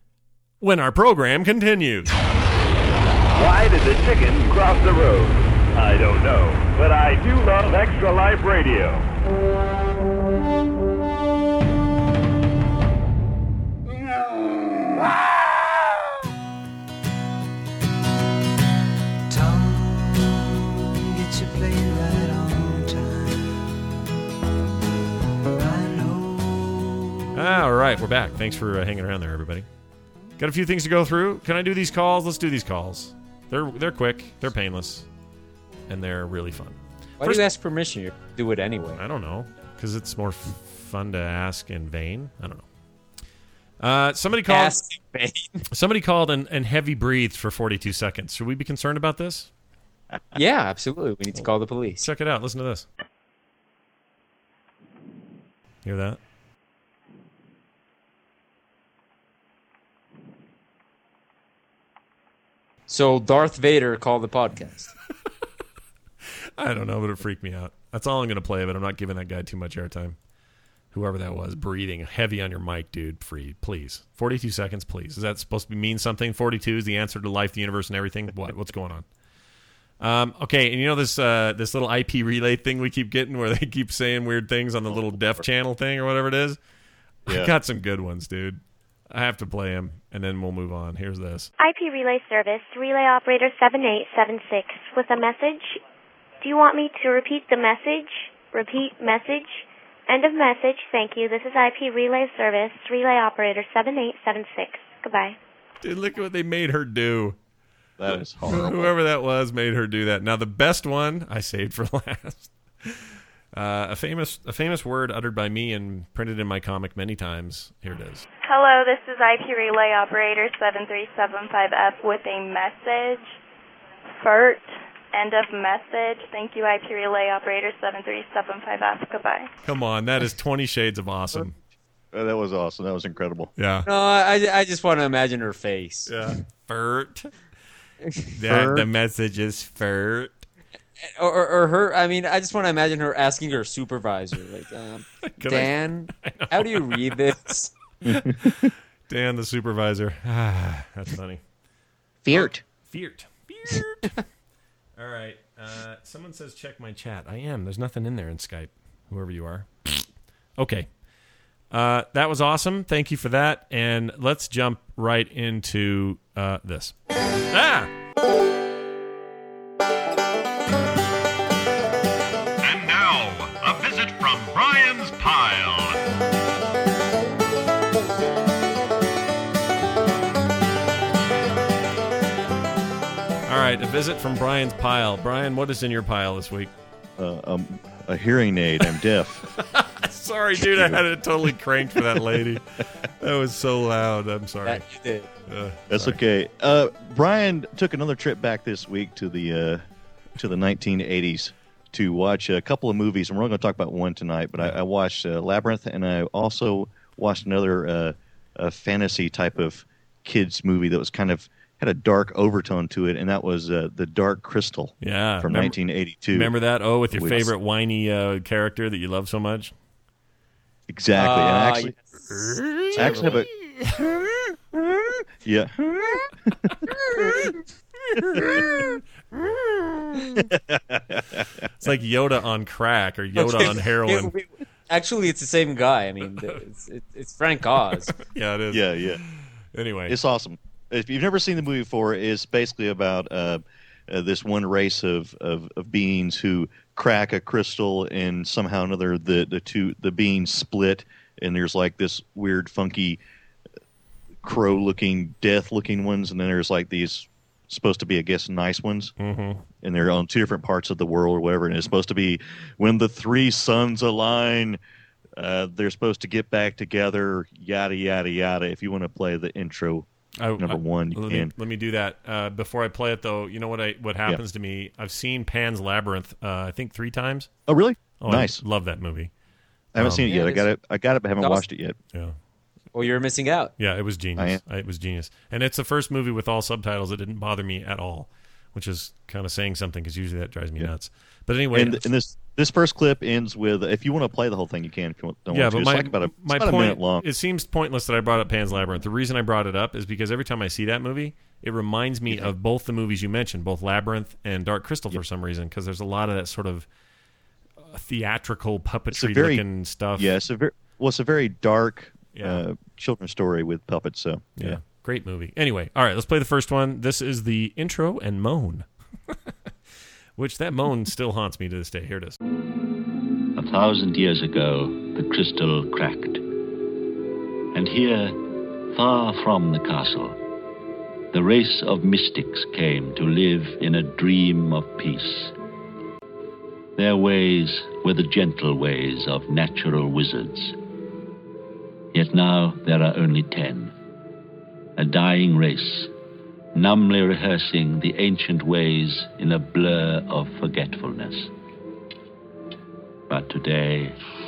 C: When our program continues.
H: Why did the chicken cross the road?
A: I don't know, but I do love Extra Life Radio.
C: All right, we're back. Thanks for hanging around there, everybody. Got a few things to go through. Can I do these calls? Let's do these calls. They're quick, they're painless, and they're really fun.
G: Why do you ask permission? You do it anyway.
C: I don't know, because it's more fun to ask in vain. I don't know. Somebody called.
G: Ask in vain.
C: Somebody called and heavy breathed for 42 seconds. Should we be concerned about this?
G: Yeah, absolutely. We need to call the police.
C: Check it out. Listen to this. Hear that?
G: So Darth Vader called the podcast.
C: I don't know, but it freaked me out. That's all I'm going to play, but I'm not giving that guy too much airtime. Whoever that was, breathing heavy on your mic, dude. Please. 42 seconds, please. Is that supposed to mean something? 42 is the answer to life, the universe, and everything? What? What's going on? Okay, and you know this little IP relay thing we keep getting where they keep saying weird things on the little deaf channel thing or whatever it is? Yeah. I got some good ones, dude. I have to play them, and then we'll move on. Here's this.
H: IP relay service, relay operator 7876 with a message. Do you want me to repeat the message? Repeat message. End of message. Thank you. This is IP relay service, relay operator 7876. Goodbye.
C: Dude, look at what they made her do.
E: That is horrible.
C: Whoever that was made her do that. Now, the best one I saved for last. A famous word uttered by me and printed in my comic many times. Here it is.
I: Hello, this is IP relay operator 7375F with a message. FERT. End of message. Thank you, IP relay operator 7375F. Goodbye.
C: Come on, that is 20 shades of awesome.
E: That was awesome. That was incredible.
C: Yeah.
G: No, I just want to imagine her face.
C: Yeah. FERT. The message is FERT.
G: Or her, I mean, I just want to imagine her asking her supervisor, like, Dan, how do you read this?
C: Dan, the supervisor. That's funny.
E: Feart.
C: Feart. All right. Someone says check my chat. I am. There's nothing in there in Skype, whoever you are. Okay. That was awesome. Thank you for that. And let's jump right into this.
J: And now, a visit from Brian's Pile.
C: All right, a visit from Brian's Pile. Brian, what is in your pile this week?
E: A hearing aid. I'm deaf.
C: Sorry, dude. I had it totally cranked for that lady. That was so loud. I'm sorry.
G: That you did.
E: That's okay. Brian took another trip back this week to the 1980s to watch a couple of movies, and we're only going to talk about one tonight. But I watched Labyrinth, and I also watched another fantasy type of kids movie that was kind of had a dark overtone to it, and that was The Dark Crystal.
C: Yeah,
E: from 1982.
C: Remember that? Oh, with your favorite whiny character that you love so much.
E: Exactly. And I actually have a yeah.
C: It's like Yoda on crack or Yoda on heroin.
G: Actually, it's the same guy. I mean, it's Frank Oz.
C: Yeah, it is.
E: Yeah.
C: Anyway,
E: it's awesome. If you've never seen the movie before, it's basically about this one race of beings who crack a crystal, and somehow or another the beings split, and there's like this weird, funky, crow-looking, death-looking ones, and then there's like these supposed to be, I guess, nice ones, and they're on two different parts of the world or whatever, and it's supposed to be when the three suns align, they're supposed to get back together, yada, yada, yada. If you want to play the intro, number one, you can.
C: Let me do that. Before I play it, though, you know what happens to me? I've seen Pan's Labyrinth, I think 3 times.
E: Oh, really?
C: Oh,
E: nice.
C: I love that movie.
E: I haven't seen it yet. I got it, but haven't watched it yet.
C: Yeah.
G: Well, you're missing out.
C: Yeah, it was genius. It was genius. And it's the first movie with all subtitles that didn't bother me at all. which is kind of saying something because usually that drives me nuts. But anyway,
E: and this first clip ends with, if you want to play the whole thing, you can. If you don't want to.
C: But
E: It's about a minute long.
C: It seems pointless that I brought up Pan's Labyrinth. The reason I brought it up is because every time I see that movie, it reminds me of both the movies you mentioned, both Labyrinth and Dark Crystal for some reason, because there's a lot of that sort of theatrical puppetry-looking stuff.
E: Yeah, it's a very dark children's story with puppets. So yeah.
C: Great movie. Anyway, all right, let's play the first one. This is the intro and moan. Which that moan still haunts me to this day. Here it is.
K: 1,000 years ago, the crystal cracked. And here, far from the castle, the race of mystics came to live in a dream of peace. Their ways were the gentle ways of natural wizards. Yet now there are only 10. A dying race, numbly rehearsing the ancient ways in a blur of forgetfulness. But today,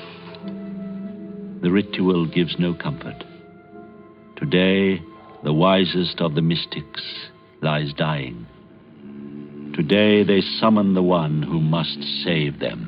K: the ritual gives no comfort. Today, the wisest of the mystics lies dying. Today, they summon the one who must save them.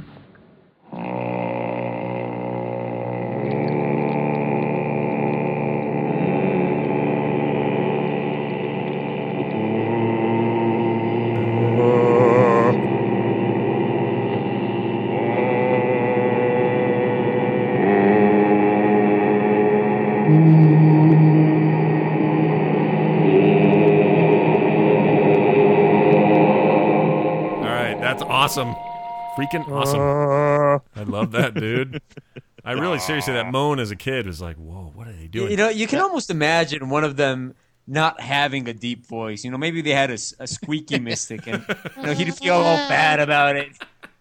C: Awesome. Freaking awesome. I love that, dude. I really, seriously, that moan as a kid was like, whoa, what are they doing?
G: You know, you can almost imagine one of them not having a deep voice. You know, maybe they had a squeaky mystic, and he'd feel all bad about it.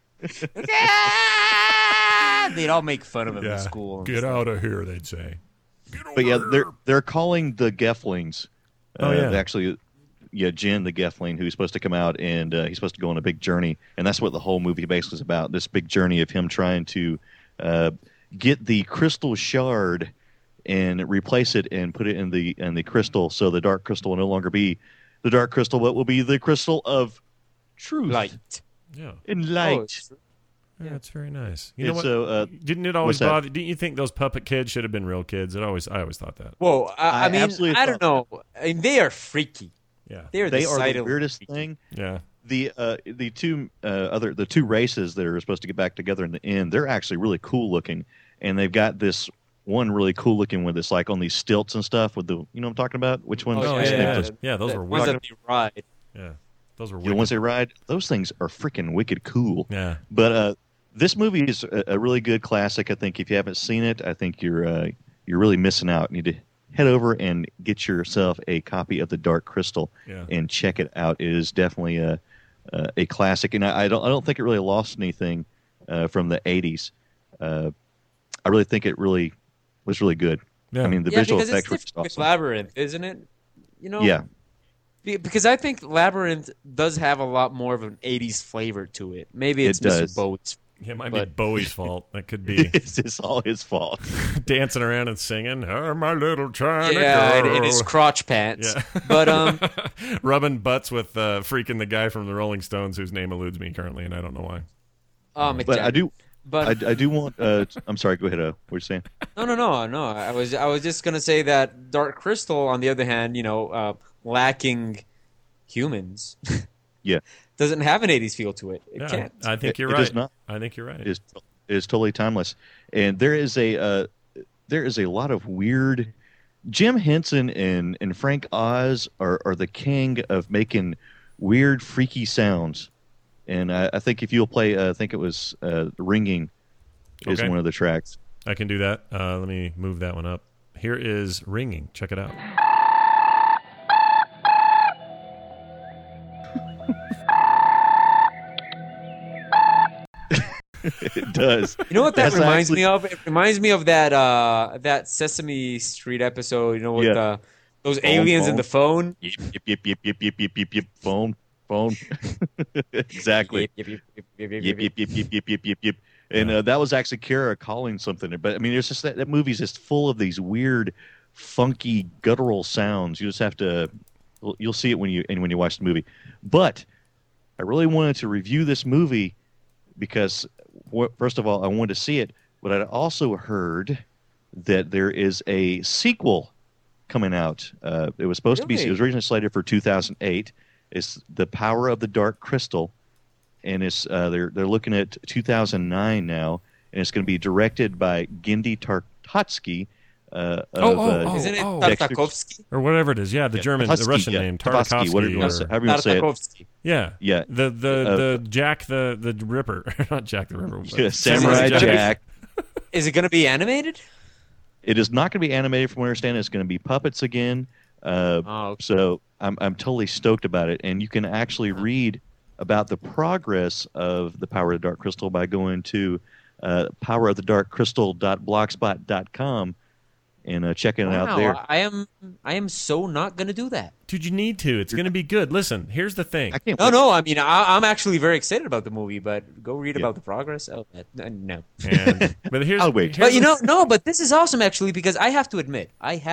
G: They'd all make fun of him in school.
D: Get out of here, they'd say.
E: But yeah, they're calling the Gelflings. Actually, Jin the Gelfling, who's supposed to come out and he's supposed to go on a big journey, and that's what the whole movie basically is about. This big journey of him trying to get the crystal shard and replace it and put it in the crystal, so the dark crystal will no longer be the dark crystal, but will be the crystal of truth,
G: light,
E: and light.
C: Yeah, it's very nice. You know what?
E: So,
C: didn't it always bother? Didn't you think those puppet kids should have been real kids? I always thought that.
G: Whoa, I mean, I don't know. I mean, they are freaky.
C: Yeah,
E: they are the weirdest thing.
C: Yeah,
E: the two races that are supposed to get back together in the end, they're actually really cool looking, and they've got this one really cool looking one that's like on these stilts and stuff with the, you know what I'm talking about? Which ones?
C: Oh, yeah, those were
G: ones that they ride.
C: Yeah, those were
E: the ones they ride. Those things are freaking wicked cool.
C: Yeah,
E: but this movie is a really good classic. I think if you haven't seen it, I think you're really missing out. You need to head over and get yourself a copy of The Dark Crystal and check it out. It is definitely a classic, and I don't think it really lost anything from the 80s. I really think it really was really good.
C: Yeah.
E: I mean, the visual effects were
G: awesome.
E: With
G: Labyrinth, isn't it? You know?
E: Yeah.
G: Because I think Labyrinth does have a lot more of an 80s flavor to it. Maybe it's Mr. Bowie's.
C: Yeah, it might be Bowie's fault. That could be.
E: It's all his fault.
C: Dancing around and singing, "Oh, my little China girl."
G: in his crotch pants.
C: Yeah.
G: But
C: rubbing butts with freaking the guy from the Rolling Stones, whose name eludes me currently, and I don't know why.
E: But I do. But I do want. I'm sorry. Go ahead. What were you saying?
G: No. I was just gonna say that Dark Crystal, on the other hand, lacking humans.
E: Yeah.
G: Doesn't have an 80s feel to it. It can't.
C: I think you're right.
E: It does not.
C: I think you're right.
E: It is totally timeless. And there is a lot of weird. Jim Henson and Frank Oz are the king of making weird, freaky sounds. And I think if you'll play, I think it was Ringing is one of the tracks.
C: I can do that. Let me move that one up. Here is Ringing. Check it out.
E: It does.
G: You know what that reminds me of? It reminds me of that Sesame Street episode. You know, with those aliens in the phone.
E: Yep. Phone. Exactly. Yep. And that was actually Kara calling something. But I mean, there's just that movie's just full of these weird, funky, guttural sounds. You just have to. You'll see it when you watch the movie. But I really wanted to review this movie because, first of all, I wanted to see it, but I'd also heard that there is a sequel coming out. It was supposed to be. It was originally slated for 2008. It's The Power of the Dark Crystal, and it's they're looking at 2009 now, and it's going to be directed by Genndy Tartakovsky.
G: Isn't it Tartakovsky
C: or whatever it is? Yeah, the German, the Russian name, Tartakovsky.
E: Whatever you want to say it.
C: Yeah,
E: yeah.
C: The Jack the Ripper, not Jack the Ripper.
E: Yeah, Samurai Jack.
G: Is it going to be animated?
E: It is not going to be animated, from what I understand. It's going to be puppets again.
G: Okay.
E: So I'm totally stoked about it, and you can actually read about the progress of The Power of the Dark Crystal by going to powerofthedarkcrystal.blogspot.com and checking it out there.
G: I am so not going to do that.
C: Dude, you need to. It's going to be good. Listen, here's the thing.
G: No. I mean, I'm actually very excited about the movie, but go read about the progress. Oh, no.
C: But here's,
E: I'll wait.
G: But but this is awesome actually, because I have to admit,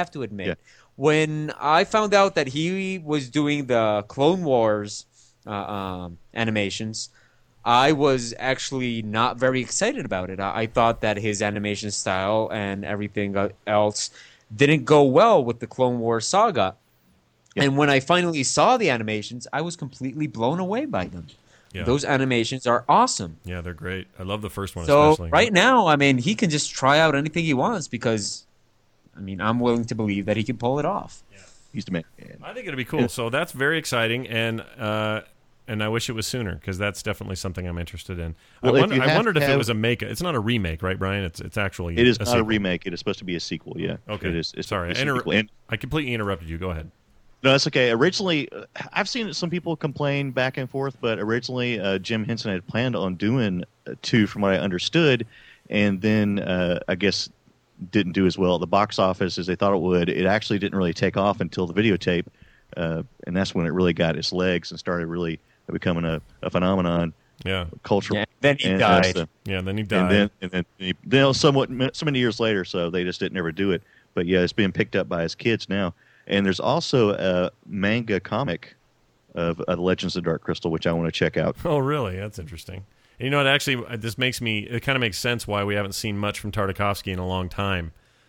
G: when I found out that he was doing the Clone Wars animations, I was actually not very excited about it. I thought that his animation style and everything else didn't go well with the Clone Wars saga. Yeah. And when I finally saw the animations, I was completely blown away by them. Yeah. Those animations are awesome.
C: Yeah, they're great. I love the first one
G: especially. So right now, I mean, he can just try out anything he wants because, I mean, I'm willing to believe that he can pull it off.
E: Yeah. He's the man.
C: I think it'll be cool. So that's very exciting, and I wish it was sooner because that's definitely something I'm interested in.
E: Well,
C: I wondered if it was a make. It's not a remake, right, Brian? It's actually
E: it is not a remake. It is supposed to be a sequel. Yeah.
C: Okay.
E: It is.
C: Sorry, I completely interrupted you. Go ahead.
E: No, that's okay. Originally, I've seen some people complain back and forth, but originally Jim Henson had planned on doing 2, from what I understood, and then I guess didn't do as well at the box office as they thought it would. It actually didn't really take off until the videotape, and that's when it really got its legs and started really becoming a phenomenon.
C: Yeah,
E: cultural.
G: Yeah, then he died.
C: Then he died.
E: And then so many years later, so they just didn't ever do it. But yeah, it's being picked up by his kids now. And there's also a manga comic of The Legends of Dark Crystal, which I want to check out.
C: Oh, really? That's interesting. And you know, it kind of makes sense why we haven't seen much from Tartakovsky in a long time.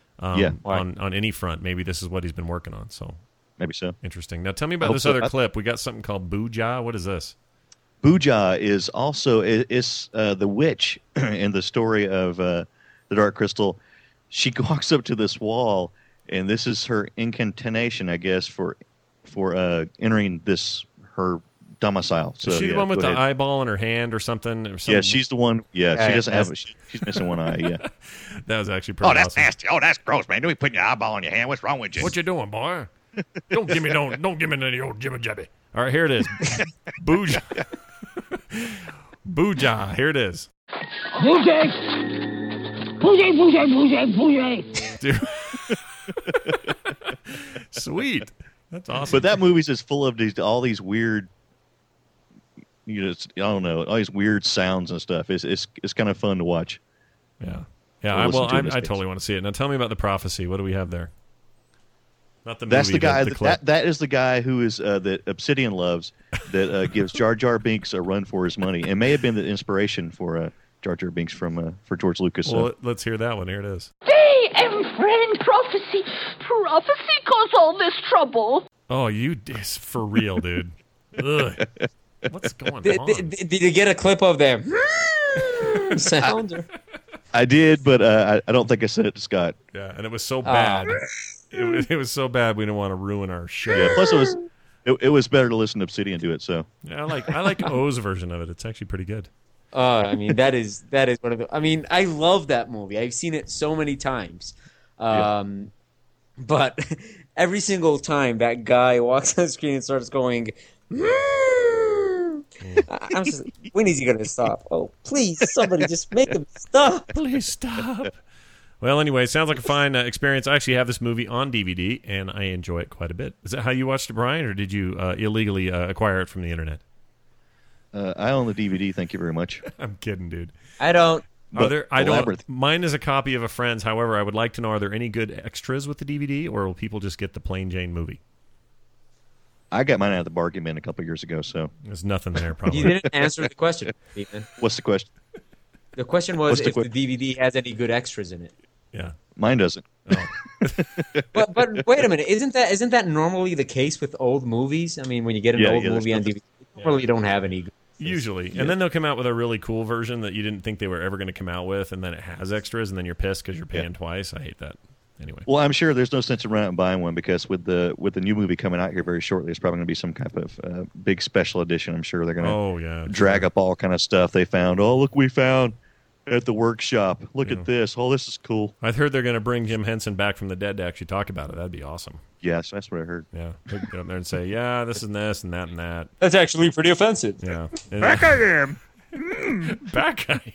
C: On any front. Maybe this is what he's been working on. So
E: maybe so.
C: Interesting. Now tell me about this other clip. We got something called Buja. What is this?
E: Buja is also the witch in the story of the Dark Crystal. She walks up to this wall, and this is her incantation, I guess, for entering her domicile. So,
C: is she the one with the eyeball in her hand or something?
E: Yeah, she's the one. Yeah, she doesn't have. She's missing one eye. Yeah,
C: that was actually pretty.
A: Oh, that's
C: awesome.
A: nasty. Oh, that's gross, man. Don't be putting your eyeball in your hand. What's wrong with you?
D: What you doing, boy? Don't give me any old jibber jabby.
C: All right, here it is. Buja. Buja. Here it is. Dude. Sweet. That's awesome.
E: But that movie's just full of all these weird, I don't know, all these weird sounds and stuff. It's kind of fun to watch.
C: Yeah. I totally want to see it. Now tell me about The Prophecy. What do we have there? Not the movie.
E: That's the guy.
C: The clip.
E: That is the guy who is that Obsidian loves. That gives Jar Jar Binks a run for his money, and may have been the inspiration for Jar Jar Binks for George Lucas.
C: Well, let's hear that one. Here it is.
L: They am friend prophecy. Prophecy caused all this trouble.
C: Oh, it's for real, dude. Ugh. What's going on?
G: Did you get a clip of them sound?
E: I did, but I don't think I sent it to Scott.
C: Yeah, and it was so bad. It was so bad we didn't want to ruin our show.
E: Yeah, plus it was better to listen to Obsidian do it. So
C: yeah, I like O's version of it. It's actually pretty good.
G: I mean that is one of the. I mean, I love that movie. I've seen it so many times, but every single time that guy walks on the screen and starts going, I'm just, when is he going to stop? Oh, please, somebody just make him stop.
C: Please stop. Well, anyway, sounds like a fine experience. I actually have this movie on DVD, and I enjoy it quite a bit. Is that how you watched it, Brian, or did you illegally acquire it from the internet?
E: I own the DVD. Thank you very much.
C: I'm kidding, dude.
G: I don't.
C: Mine is a copy of a friend's. However, I would like to know: are there any good extras with the DVD, or will people just get the plain Jane movie?
E: I got mine out of the bargain bin a couple years ago, so
C: there's nothing there. Probably
G: you didn't answer the question, Ethan.
E: What's the question?
G: The question was if the DVD has any good extras in it.
C: Yeah,
E: mine doesn't.
C: Oh.
G: but wait a minute, isn't that normally the case with old movies? I mean, when you get an old movie on DVD, you normally don't have any.
C: Usually, and then they'll come out with a really cool version that you didn't think they were ever going to come out with, and then it has extras, and then you're pissed because you're paying twice. I hate that. Anyway,
E: well, I'm sure there's no sense in running out and buying one because with the new movie coming out here very shortly, it's probably going to be some kind of big special edition. I'm sure they're going to drag up all kind of stuff they found. Oh, look, we found at the workshop. Look at this. Oh, this is cool.
C: I've heard they're going to bring Jim Henson back from the dead to actually talk about it. That'd be awesome.
E: Yes, that's what I heard.
C: Yeah, he'll get up there and say, "Yeah, this and this and that and that."
G: That's actually pretty offensive.
C: Yeah,
D: back I am.
C: Back I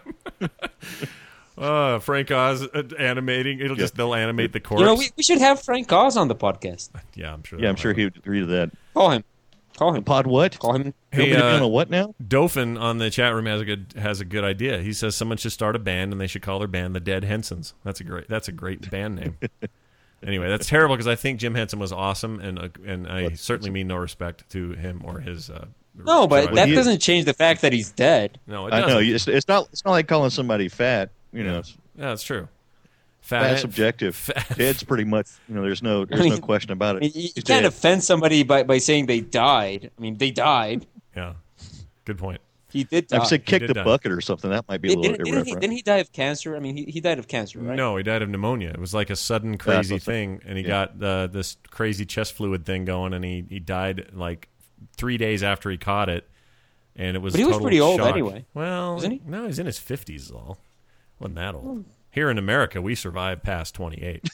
C: am. Frank Oz animating. They'll animate the corpse.
G: You know, we should have Frank Oz on the podcast.
C: Yeah, I'm sure.
E: Yeah, I'm sure he would agree to that.
G: Call him.
E: Pod what?
G: Call him.
C: Hey,
E: doing a what now?
C: Dauphin on the chat room has a good idea. He says someone should start a band and they should call their band the Dead Hensons. That's a great band name. Anyway, that's terrible because I think Jim Henson was awesome, and I certainly mean no respect to him or his.
G: No, but that doesn't change the fact that he's dead.
C: No, it doesn't.
E: I know it's not like calling somebody fat. You know,
C: yeah, that's true.
E: That's subjective. It's pretty much, there's no question about it.
G: You can't offend somebody by saying they died. I mean, they died.
C: Yeah, good point.
G: He did die.
E: I've said kick the bucket or something. That might be a little irreverent.
G: Didn't he die of cancer? I mean, he died of cancer, right?
C: No, he died of pneumonia. It was like a sudden crazy thing, and he got this crazy chest fluid thing going, and he died like 3 days after he caught it, and it was.
G: But he was pretty old
C: shock.
G: anyway.
C: Well,
G: wasn't he?
C: No, he's in his 50s. All wasn't that old. Here in America, we survive past 28.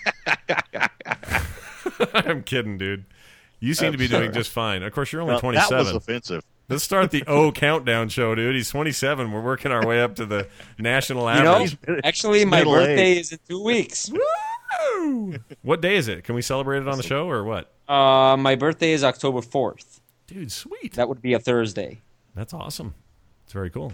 C: I'm kidding, dude. You seem to be doing just fine. Of course, you're only 27.
E: That was offensive.
C: Let's start the countdown show, dude. He's 27. We're working our way up to the national average.
G: Actually, my birthday is in 2 weeks.
C: Woo! What day is it? Can we celebrate it on the show or what?
G: My birthday is October 4th.
C: Dude, sweet.
G: That would be a Thursday.
C: That's awesome. It's very cool.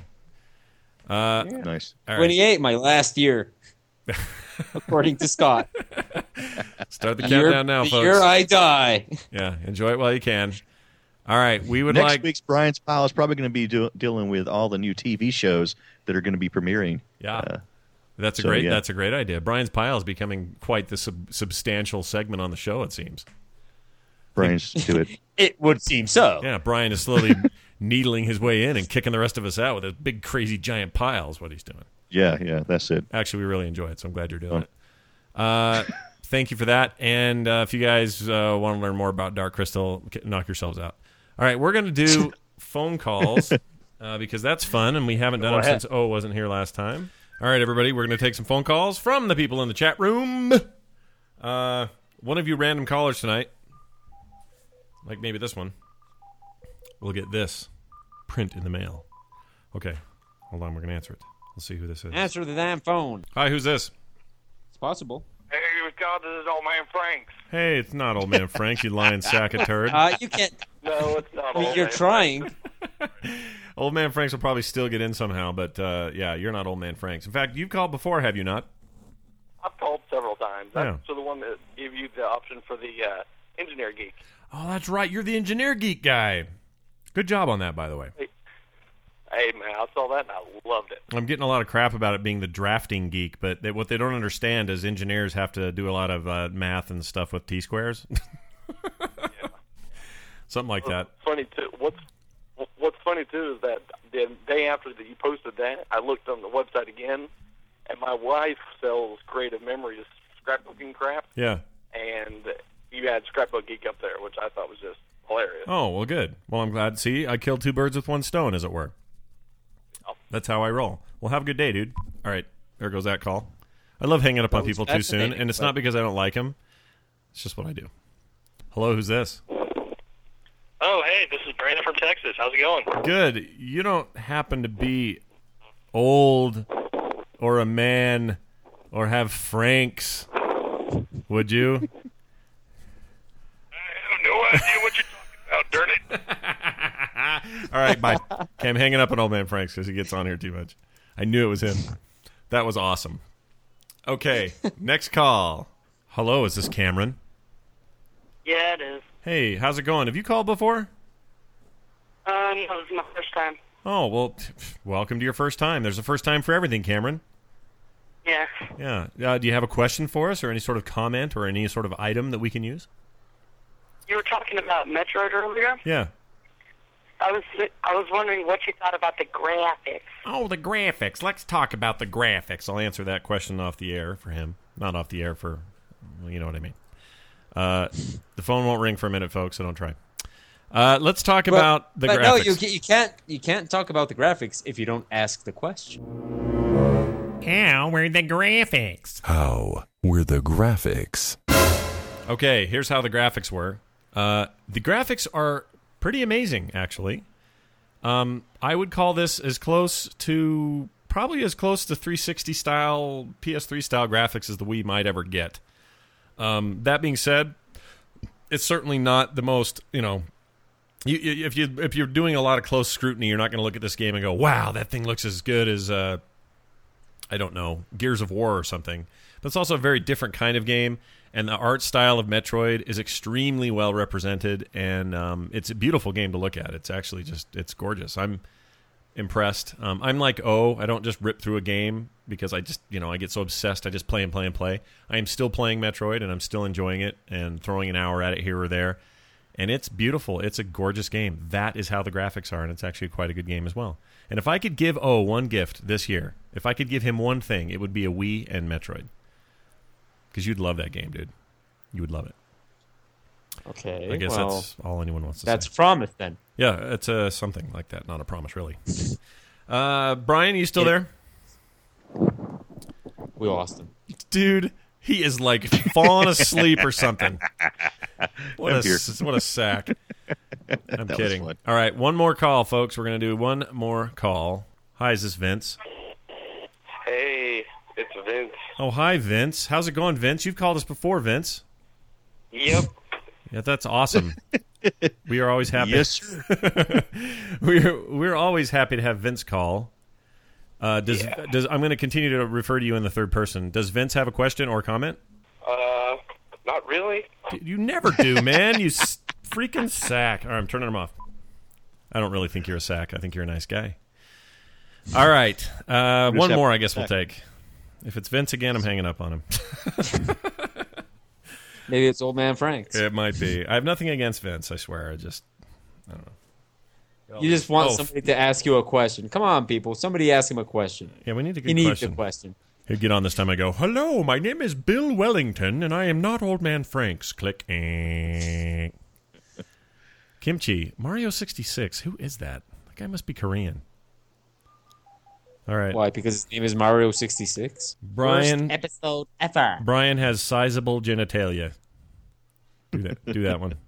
E: Nice.
C: All right.
G: 28, my last year, according to Scott.
C: Start the countdown now, folks.
G: The year I die.
C: Yeah, enjoy it while you can. All right, we would
E: Next week's Brian's Pile is probably going to be dealing with all the new TV shows that are going to be premiering.
C: Yeah, that's a great idea. Brian's Pile is becoming quite the substantial segment on the show. It seems.
E: Brian's do it.
G: It would seem so.
C: Yeah, Brian is slowly needling his way in and kicking the rest of us out with a big, crazy, giant pile is what he's doing.
E: Yeah, that's it.
C: Actually, we really enjoy it, so I'm glad you're doing it. Thank you for that. And if you guys want to learn more about Dark Crystal, knock yourselves out. All right, we're going to do phone calls because that's fun, and we haven't done them since wasn't here last time. All right, everybody, we're going to take some phone calls from the people in the chat room. One of you random callers tonight, like maybe this one, will get this print in the mail. Okay, hold on, we're going to answer it. Let's see who this is.
G: Answer the damn phone.
C: Hi, who's this?
G: It's possible.
A: Hey, God, this is Old Man Franks.
C: Hey, it's not Old Man Frank, you lying sack of turd.
G: You can't.
A: No, it's not Old Man
G: You're trying.
C: Old Man Franks will probably still get in somehow, but yeah, you're not Old Man Franks. In fact, you've called before, have you not?
A: I've called several times.
C: Yeah.
A: That's the one that gave you the option for the Engineer Geek.
C: Oh, that's right. You're the Engineer Geek guy. Good job on that, by the way.
A: Hey, man, I saw that and I loved it.
C: I'm getting a lot of crap about it being the drafting geek, but what they don't understand is engineers have to do a lot of math and stuff with T-squares.
A: Yeah.
C: Something like that.
A: Funny too. What's funny too is that the day after that you posted that, I looked on the website again, and my wife sells Creative Memories scrapbooking crap.
C: Yeah.
A: And you had Scrapbook Geek up there, which I thought was just hilarious.
C: Oh, well, good. Well, I'm glad. See, I killed two birds with one stone, as it were.
A: Oh.
C: That's how I roll. Well, have a good day, dude. All right, there goes that call. I love hanging up on people too soon, and it's not because I don't like them. It's just what I do. Hello, who's this?
A: Oh, hey, this is Brandon from Texas. How's it going?
C: Good. You don't happen to be old or a man or have Franks, would you?
A: I have no idea what you're talking about, darn it.
C: All right, bye. Okay, I'm hanging up on Old Man Franks because he gets on here too much. I knew it was him. That was awesome. Okay, next call. Hello, is this Cameron?
M: Yeah, it is.
C: Hey, how's it going? Have you called before?
M: No, this is my first time.
C: Oh, well, welcome to your first time. There's a first time for everything, Cameron.
M: Yeah.
C: Yeah. Do you have a question for us or any sort of comment or any sort of item that we can use?
M: You were talking about Metroid earlier.
C: Yeah.
M: I was wondering what you thought about the graphics.
C: Oh, the graphics. Let's talk about the graphics. I'll answer that question off the air for him. Not off the air for, well, you know what I mean. The phone won't ring for a minute, folks, so don't try. Let's talk about the graphics.
G: No, you can't talk about the graphics if you don't ask the question.
D: How were the graphics?
B: How were the graphics?
C: Okay, here's how the graphics were. The graphics are pretty amazing, actually. I would call this probably as close to 360 style, PS3 style graphics as the Wii might ever get. That being said, it's certainly not the most, if you're doing a lot of close scrutiny, you're not going to look at this game and go, wow, that thing looks as good as, I don't know, Gears of War or something. But it's also a very different kind of game, and the art style of Metroid is extremely well represented, and it's a beautiful game to look at. It's actually it's gorgeous. I'm impressed. I'm like, I don't just rip through a game because I just, I get so obsessed. I just play and play and play. I am still playing Metroid, and I'm still enjoying it and throwing an hour at it here or there. And it's beautiful. It's a gorgeous game. That is how the graphics are, and it's actually quite a good game as well. And if I could give one gift this year, if I could give him one thing, it would be a Wii and Metroid. Because you'd love that game, dude. You would love it.
G: Okay,
C: I guess that's all anyone wants to say.
G: That's a promise, then.
C: Yeah, it's something like that. Not a promise, really. Brian, you still there?
G: We lost him.
C: Dude, he is like falling asleep or something. What a sack. I'm kidding. All right, one more call, folks. We're going to do one more call. Hi, is this Vince?
N: Hey, it's Vince.
C: Oh, hi, Vince. How's it going, Vince? You've called us before, Vince.
N: Yep.
C: Yeah, that's awesome. We are always happy.
E: Yes, sir.
C: We're always happy to have Vince call. I'm going to continue to refer to you in the third person. Does Vince have a question or comment?
N: Not really.
C: Dude, you never do, man. You freaking sack. All right, I'm turning him off. I don't really think you're a sack. I think you're a nice guy. All right. One more, I guess we'll take. If it's Vince again, I'm hanging up on him.
G: Maybe it's Old Man Frank's.
C: It might be. I have nothing against Vince, I swear. I don't know.
G: You just want somebody to ask you a question. Come on, people. Somebody ask him a question.
C: Yeah, we need a good
G: question. He
C: question.
G: needs a question.
C: He'll get on this time. I go, hello, my name is Bill Wellington, and I am not Old Man Frank's. Click. Kimchi, Mario 66. Who is that? That guy must be Korean. All right.
G: Why? Because his name is Mario 66?
C: Brian.
G: Worst episode ever.
C: Brian has sizable genitalia. Do that one.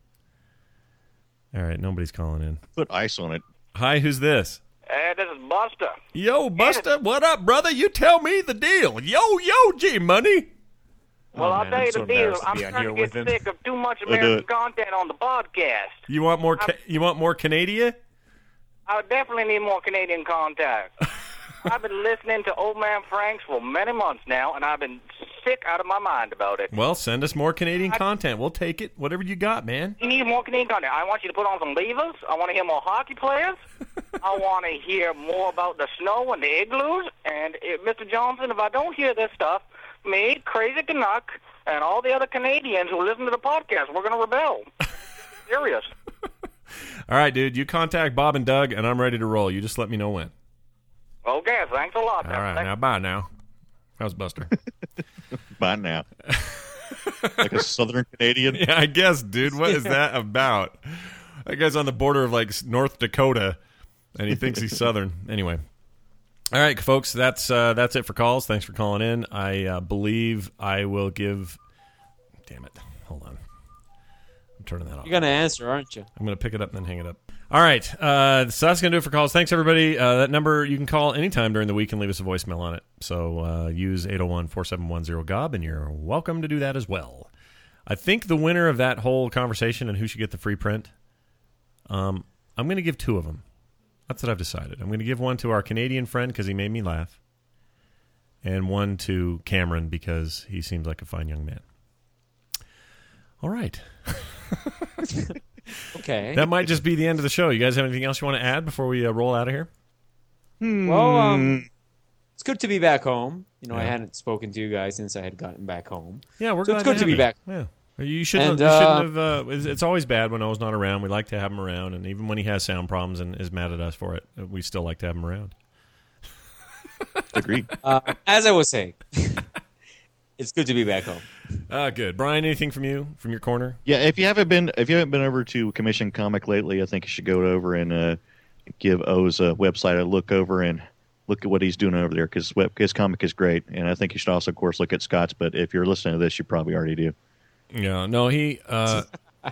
C: All right, nobody's calling in.
E: Put ice on it.
C: Hi, who's this?
A: This is Buster.
C: Yo, Buster, what up, brother? You tell me the deal. Yo, G-Money.
A: Well, I'll tell you the deal. I'm trying to get sick of too much American content on the podcast.
C: You want more? You want more Canada?
A: I definitely need more Canadian contact. I've been listening to Old Man Frank's for many months now, and I've been sick out of my mind about it.
C: Well, send us more Canadian content. We'll take it. Whatever you got, man.
A: You need more Canadian content. I want you to put on some levers. I want to hear more hockey players. I want to hear more about the snow and the igloos. And Mr. Johnson, if I don't hear this stuff, me, Crazy Canuck, and all the other Canadians who listen to the podcast, we're going to rebel. Serious.
C: All right, dude. You contact Bob and Doug, and I'm ready to roll. You just let me know when.
A: Okay, thanks a lot.
C: All right, now bye now. How's Buster?
E: Bye now. Like a Southern Canadian?
C: Yeah, I guess, dude. What is that about? That guy's on the border of, like, North Dakota, and he thinks he's Southern. Anyway. All right, folks, that's it for calls. Thanks for calling in. I believe I will give... Damn it. Hold on. I'm turning that off.
G: You're going to answer, aren't you?
C: I'm going to pick it up and then hang it up. All right, so that's going to do it for calls. Thanks, everybody. That number, you can call anytime during the week and leave us a voicemail on it. So use 801-4710-GOB, and you're welcome to do that as well. I think the winner of that whole conversation and who should get the free print, I'm going to give two of them. That's what I've decided. I'm going to give one to our Canadian friend because he made me laugh, and one to Cameron because he seems like a fine young man. All right.
G: Okay.
C: That might just be the end of the show. You guys have anything else you want to add before we roll out of here?
G: Well, it's good to be back home. I hadn't spoken to you guys since I had gotten back home.
C: Yeah, we're
G: so
C: glad
G: it's good to be
C: you.
G: back.
C: Yeah. You shouldn't have. It's always bad when O's not around. We like to have him around, and even when he has sound problems and is mad at us for it, we still like to have him around.
E: Agreed.
G: As I was saying, it's good to be back home.
C: Good. Brian, anything from you, from your corner?
E: Yeah, if you haven't been over to Commission Comic lately, I think you should go over and give O's website a look over and look at what he's doing over there, because his comic is great. And I think you should also, of course, look at Scott's. But if you're listening to this, you probably already do.
C: Yeah, no, I'm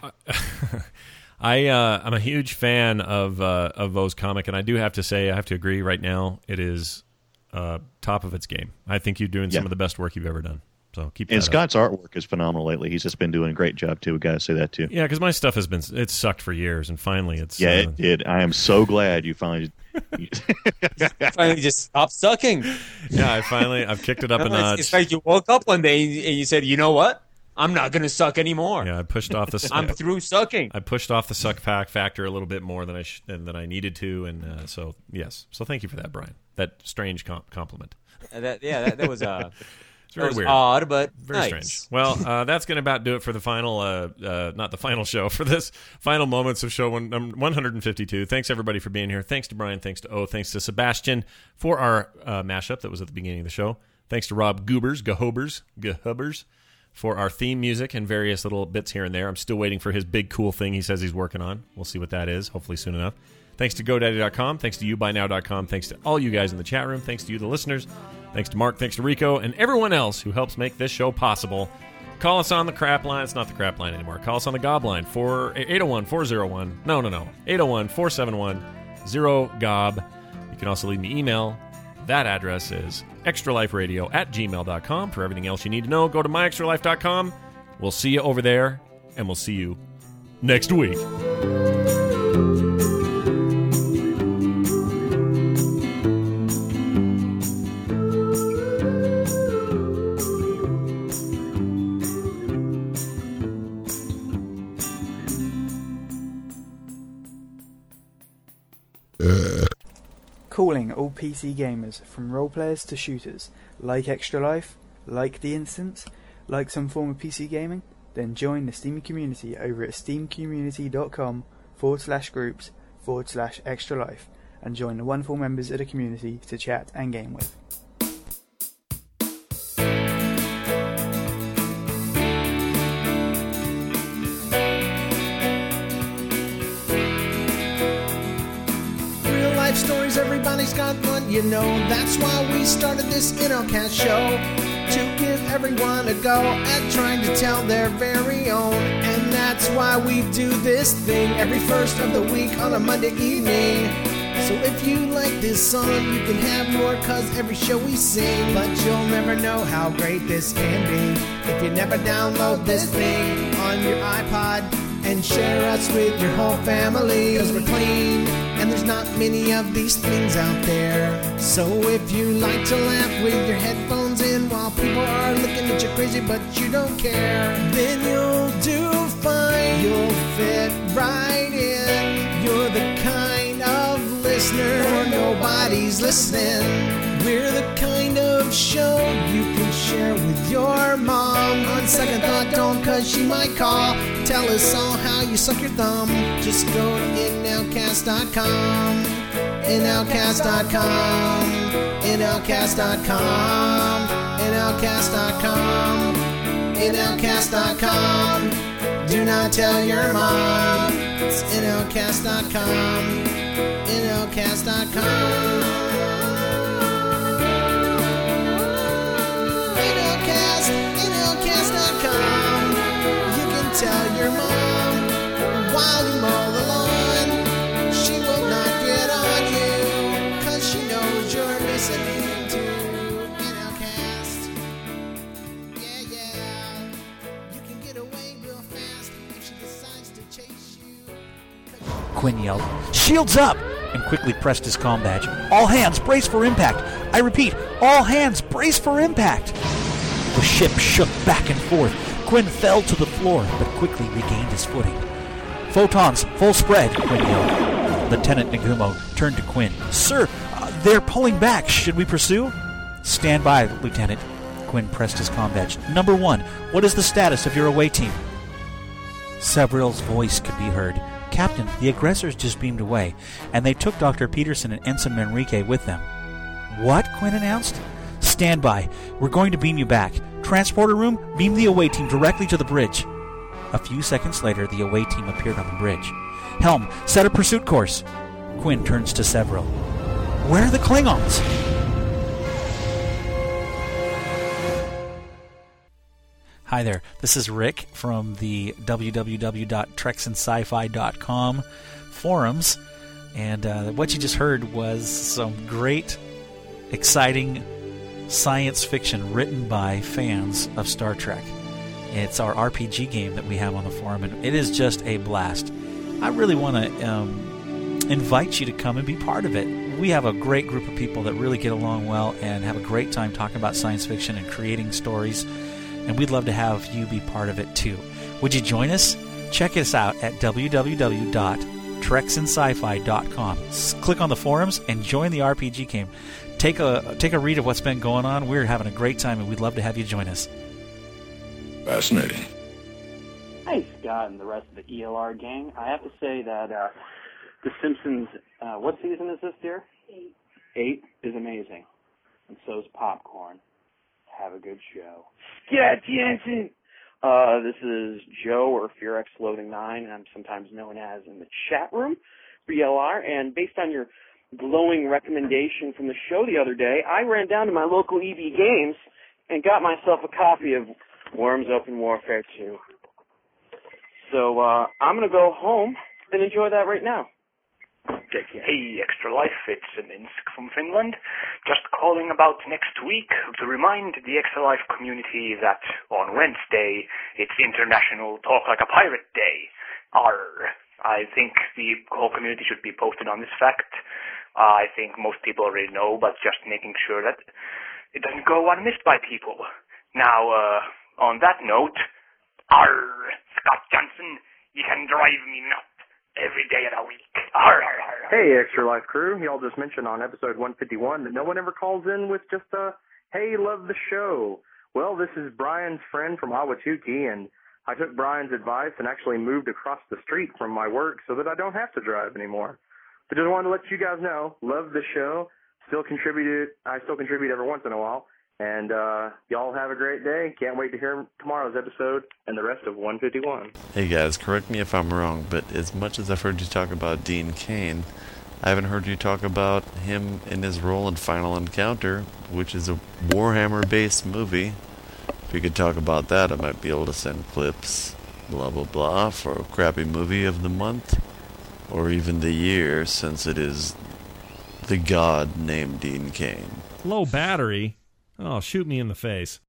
C: a huge fan of O's comic, and I do have to say, I have to agree. Right now, it is top of its game. I think you're doing some of the best work you've ever done. So keep.
E: And Scott's artwork is phenomenal lately. He's just been doing a great job too. We got to say that too.
C: Yeah, because my stuff it's sucked for years, and finally it's.
E: Yeah, it did. I am so glad you finally.
G: Finally, just stop sucking.
C: Yeah, I've kicked it up a notch.
G: It's like you woke up one day and you said, "You know what? I'm not going to suck anymore."
C: Yeah, I pushed off the.
G: I'm through sucking.
C: I pushed off the suck factor a little bit more than I needed to, and so yes. So thank you for that, Brian. That strange compliment.
G: That was
C: it's very weird,
G: odd, but
C: very
G: nice.
C: strange. Well, that's going to about do it for the final, not the final show, for this final moments of show 152. Thanks everybody for being here. Thanks to Brian. Thanks to O. Thanks to Sebastian for our mashup that was at the beginning of the show. Thanks to Rob Gahobers for our theme music and various little bits here and there. I'm still waiting for his big cool thing he says he's working on. We'll see what that is, hopefully soon enough. Thanks to GoDaddy.com. Thanks to YouBuyNow.com. Thanks to all you guys in the chat room. Thanks to you, the listeners. Thanks to Mark. Thanks to Rico. And everyone else who helps make this show possible. Call us on the crap line. It's not the crap line anymore. Call us on the GOB line for 801-401. No. 801-471-0GOB. You can also leave me email. That address is extraliferadio@gmail.com. For everything else you need to know, go to myextralife.com. We'll see you over there, and we'll see you next week.
O: Calling all PC gamers, from roleplayers to shooters. Like Extra Life? Like The Instance? Like some form of PC gaming? Then join the Steam community over at steamcommunity.com/groups/Extra Life and join the wonderful members of the community to chat and game with.
P: Stories, everybody's got one, that's why we started this InnoCast show, to give everyone a go at trying to tell their very own. And that's why we do this thing every first of the week on a Monday evening. So if you like this song, you can have more, cause every show we sing. But you'll never know how great this can be if you never download this thing on your iPod and share us with your whole family, cause we're clean and there's not many of these things out there. So if you like to laugh with your headphones in while people are looking at you crazy but you don't care, then you'll do fine, you'll fit right in. You're the kind of listener nobody's listening. We're the kind of show you can share with your mom. On second thought, don't, cause she might call. Tell us all how you suck your thumb. Just go to InOutcast.com. InOutcast.com. InOutcast.com. InOutcast.com. InOutcast.com. Do not tell your mom. It's InOutcast.com. InOutcast.com. InOutcast.com. You can tell your mom while you mow the lawn. She will not get on you, cause she knows you're listening to InOutcast. Yeah. You can get away real fast if she decides to chase you.
Q: Quinn yelled, "Shields up!" and quickly pressed his comm badge. "All hands, brace for impact. I repeat, all hands, brace for impact." The ship shook back and forth. Quinn fell to the floor, but quickly regained his footing. "Photons, full spread," Quinn yelled. Lieutenant Nagumo turned to Quinn. "Sir, they're pulling back. Should we pursue?" "Stand by, Lieutenant." Quinn pressed his comm badge. "Number 1, what is the status of your away team?" Sevril's voice could be heard. "Captain, the aggressors just beamed away, and they took Dr. Peterson and Ensign Manrique with them." "What?" Quinn announced. "Stand by. We're going to beam you back. Transporter room, beam the away team directly to the bridge." A few seconds later, the away team appeared on the bridge. "Helm, set a pursuit course." Quinn turns to Sevril. "Where are the Klingons?" Hi there, this is Rick from the www.treksinsci-fi.com forums, and what you just heard was some great, exciting science fiction written by fans of Star Trek. It's our RPG game that we have on the forum, and it is just a blast. I really want to invite you to come and be part of it. We have a great group of people that really get along well and have a great time talking about science fiction and creating stories, and we'd love to have you be part of it too. Would you join us? Check us out at www.treksinsci-fi.com. Click on the forums and join the RPG game. Take a read of what's been going on. We're having a great time, and we'd love to have you join us.
R: Fascinating.
S: Hi, Scott and the rest of the ELR gang. I have to say that The Simpsons, what season is this, dear? 8 is amazing. And so is Popcorn. Have a good show. Scott Jensen! This is Joe, or FearX Loading 9, and I'm sometimes known as in the chat room for ELR. And based on your glowing recommendation from the show the other day, I ran down to my local EB Games and got myself a copy of Worms Open Warfare 2. So I'm going to go home and enjoy that right now.
T: Hey, Extra Life, it's Minsk from Finland. Just calling about next week to remind the Extra Life community that on Wednesday it's International Talk Like a Pirate Day. I think the whole community should be posted on this fact. I think most people already know, but just making sure that it doesn't go unmissed by people. Now, on that note, Scott Johnson, you can drive me nuts every day of the week.
U: Hey, Extra Life crew. Y'all just mentioned on episode 151 that no one ever calls in with just a, hey, love the show. Well, this is Brian's friend from Ahwatukee, and I took Brian's advice and actually moved across the street from my work so that I don't have to drive anymore. But just wanted to let you guys know, love the show. I still contribute every once in a while. And y'all have a great day. Can't wait to hear tomorrow's episode and the rest of 151.
V: Hey guys, correct me if I'm wrong, but as much as I've heard you talk about Dean Cain, I haven't heard you talk about him in his role in Final Encounter, which is a Warhammer-based movie. If you could talk about that, I might be able to send clips, blah blah blah, for a crappy movie of the month, or even the year, since it is the god named Dean Cain.
C: Low battery? Oh, shoot me in the face.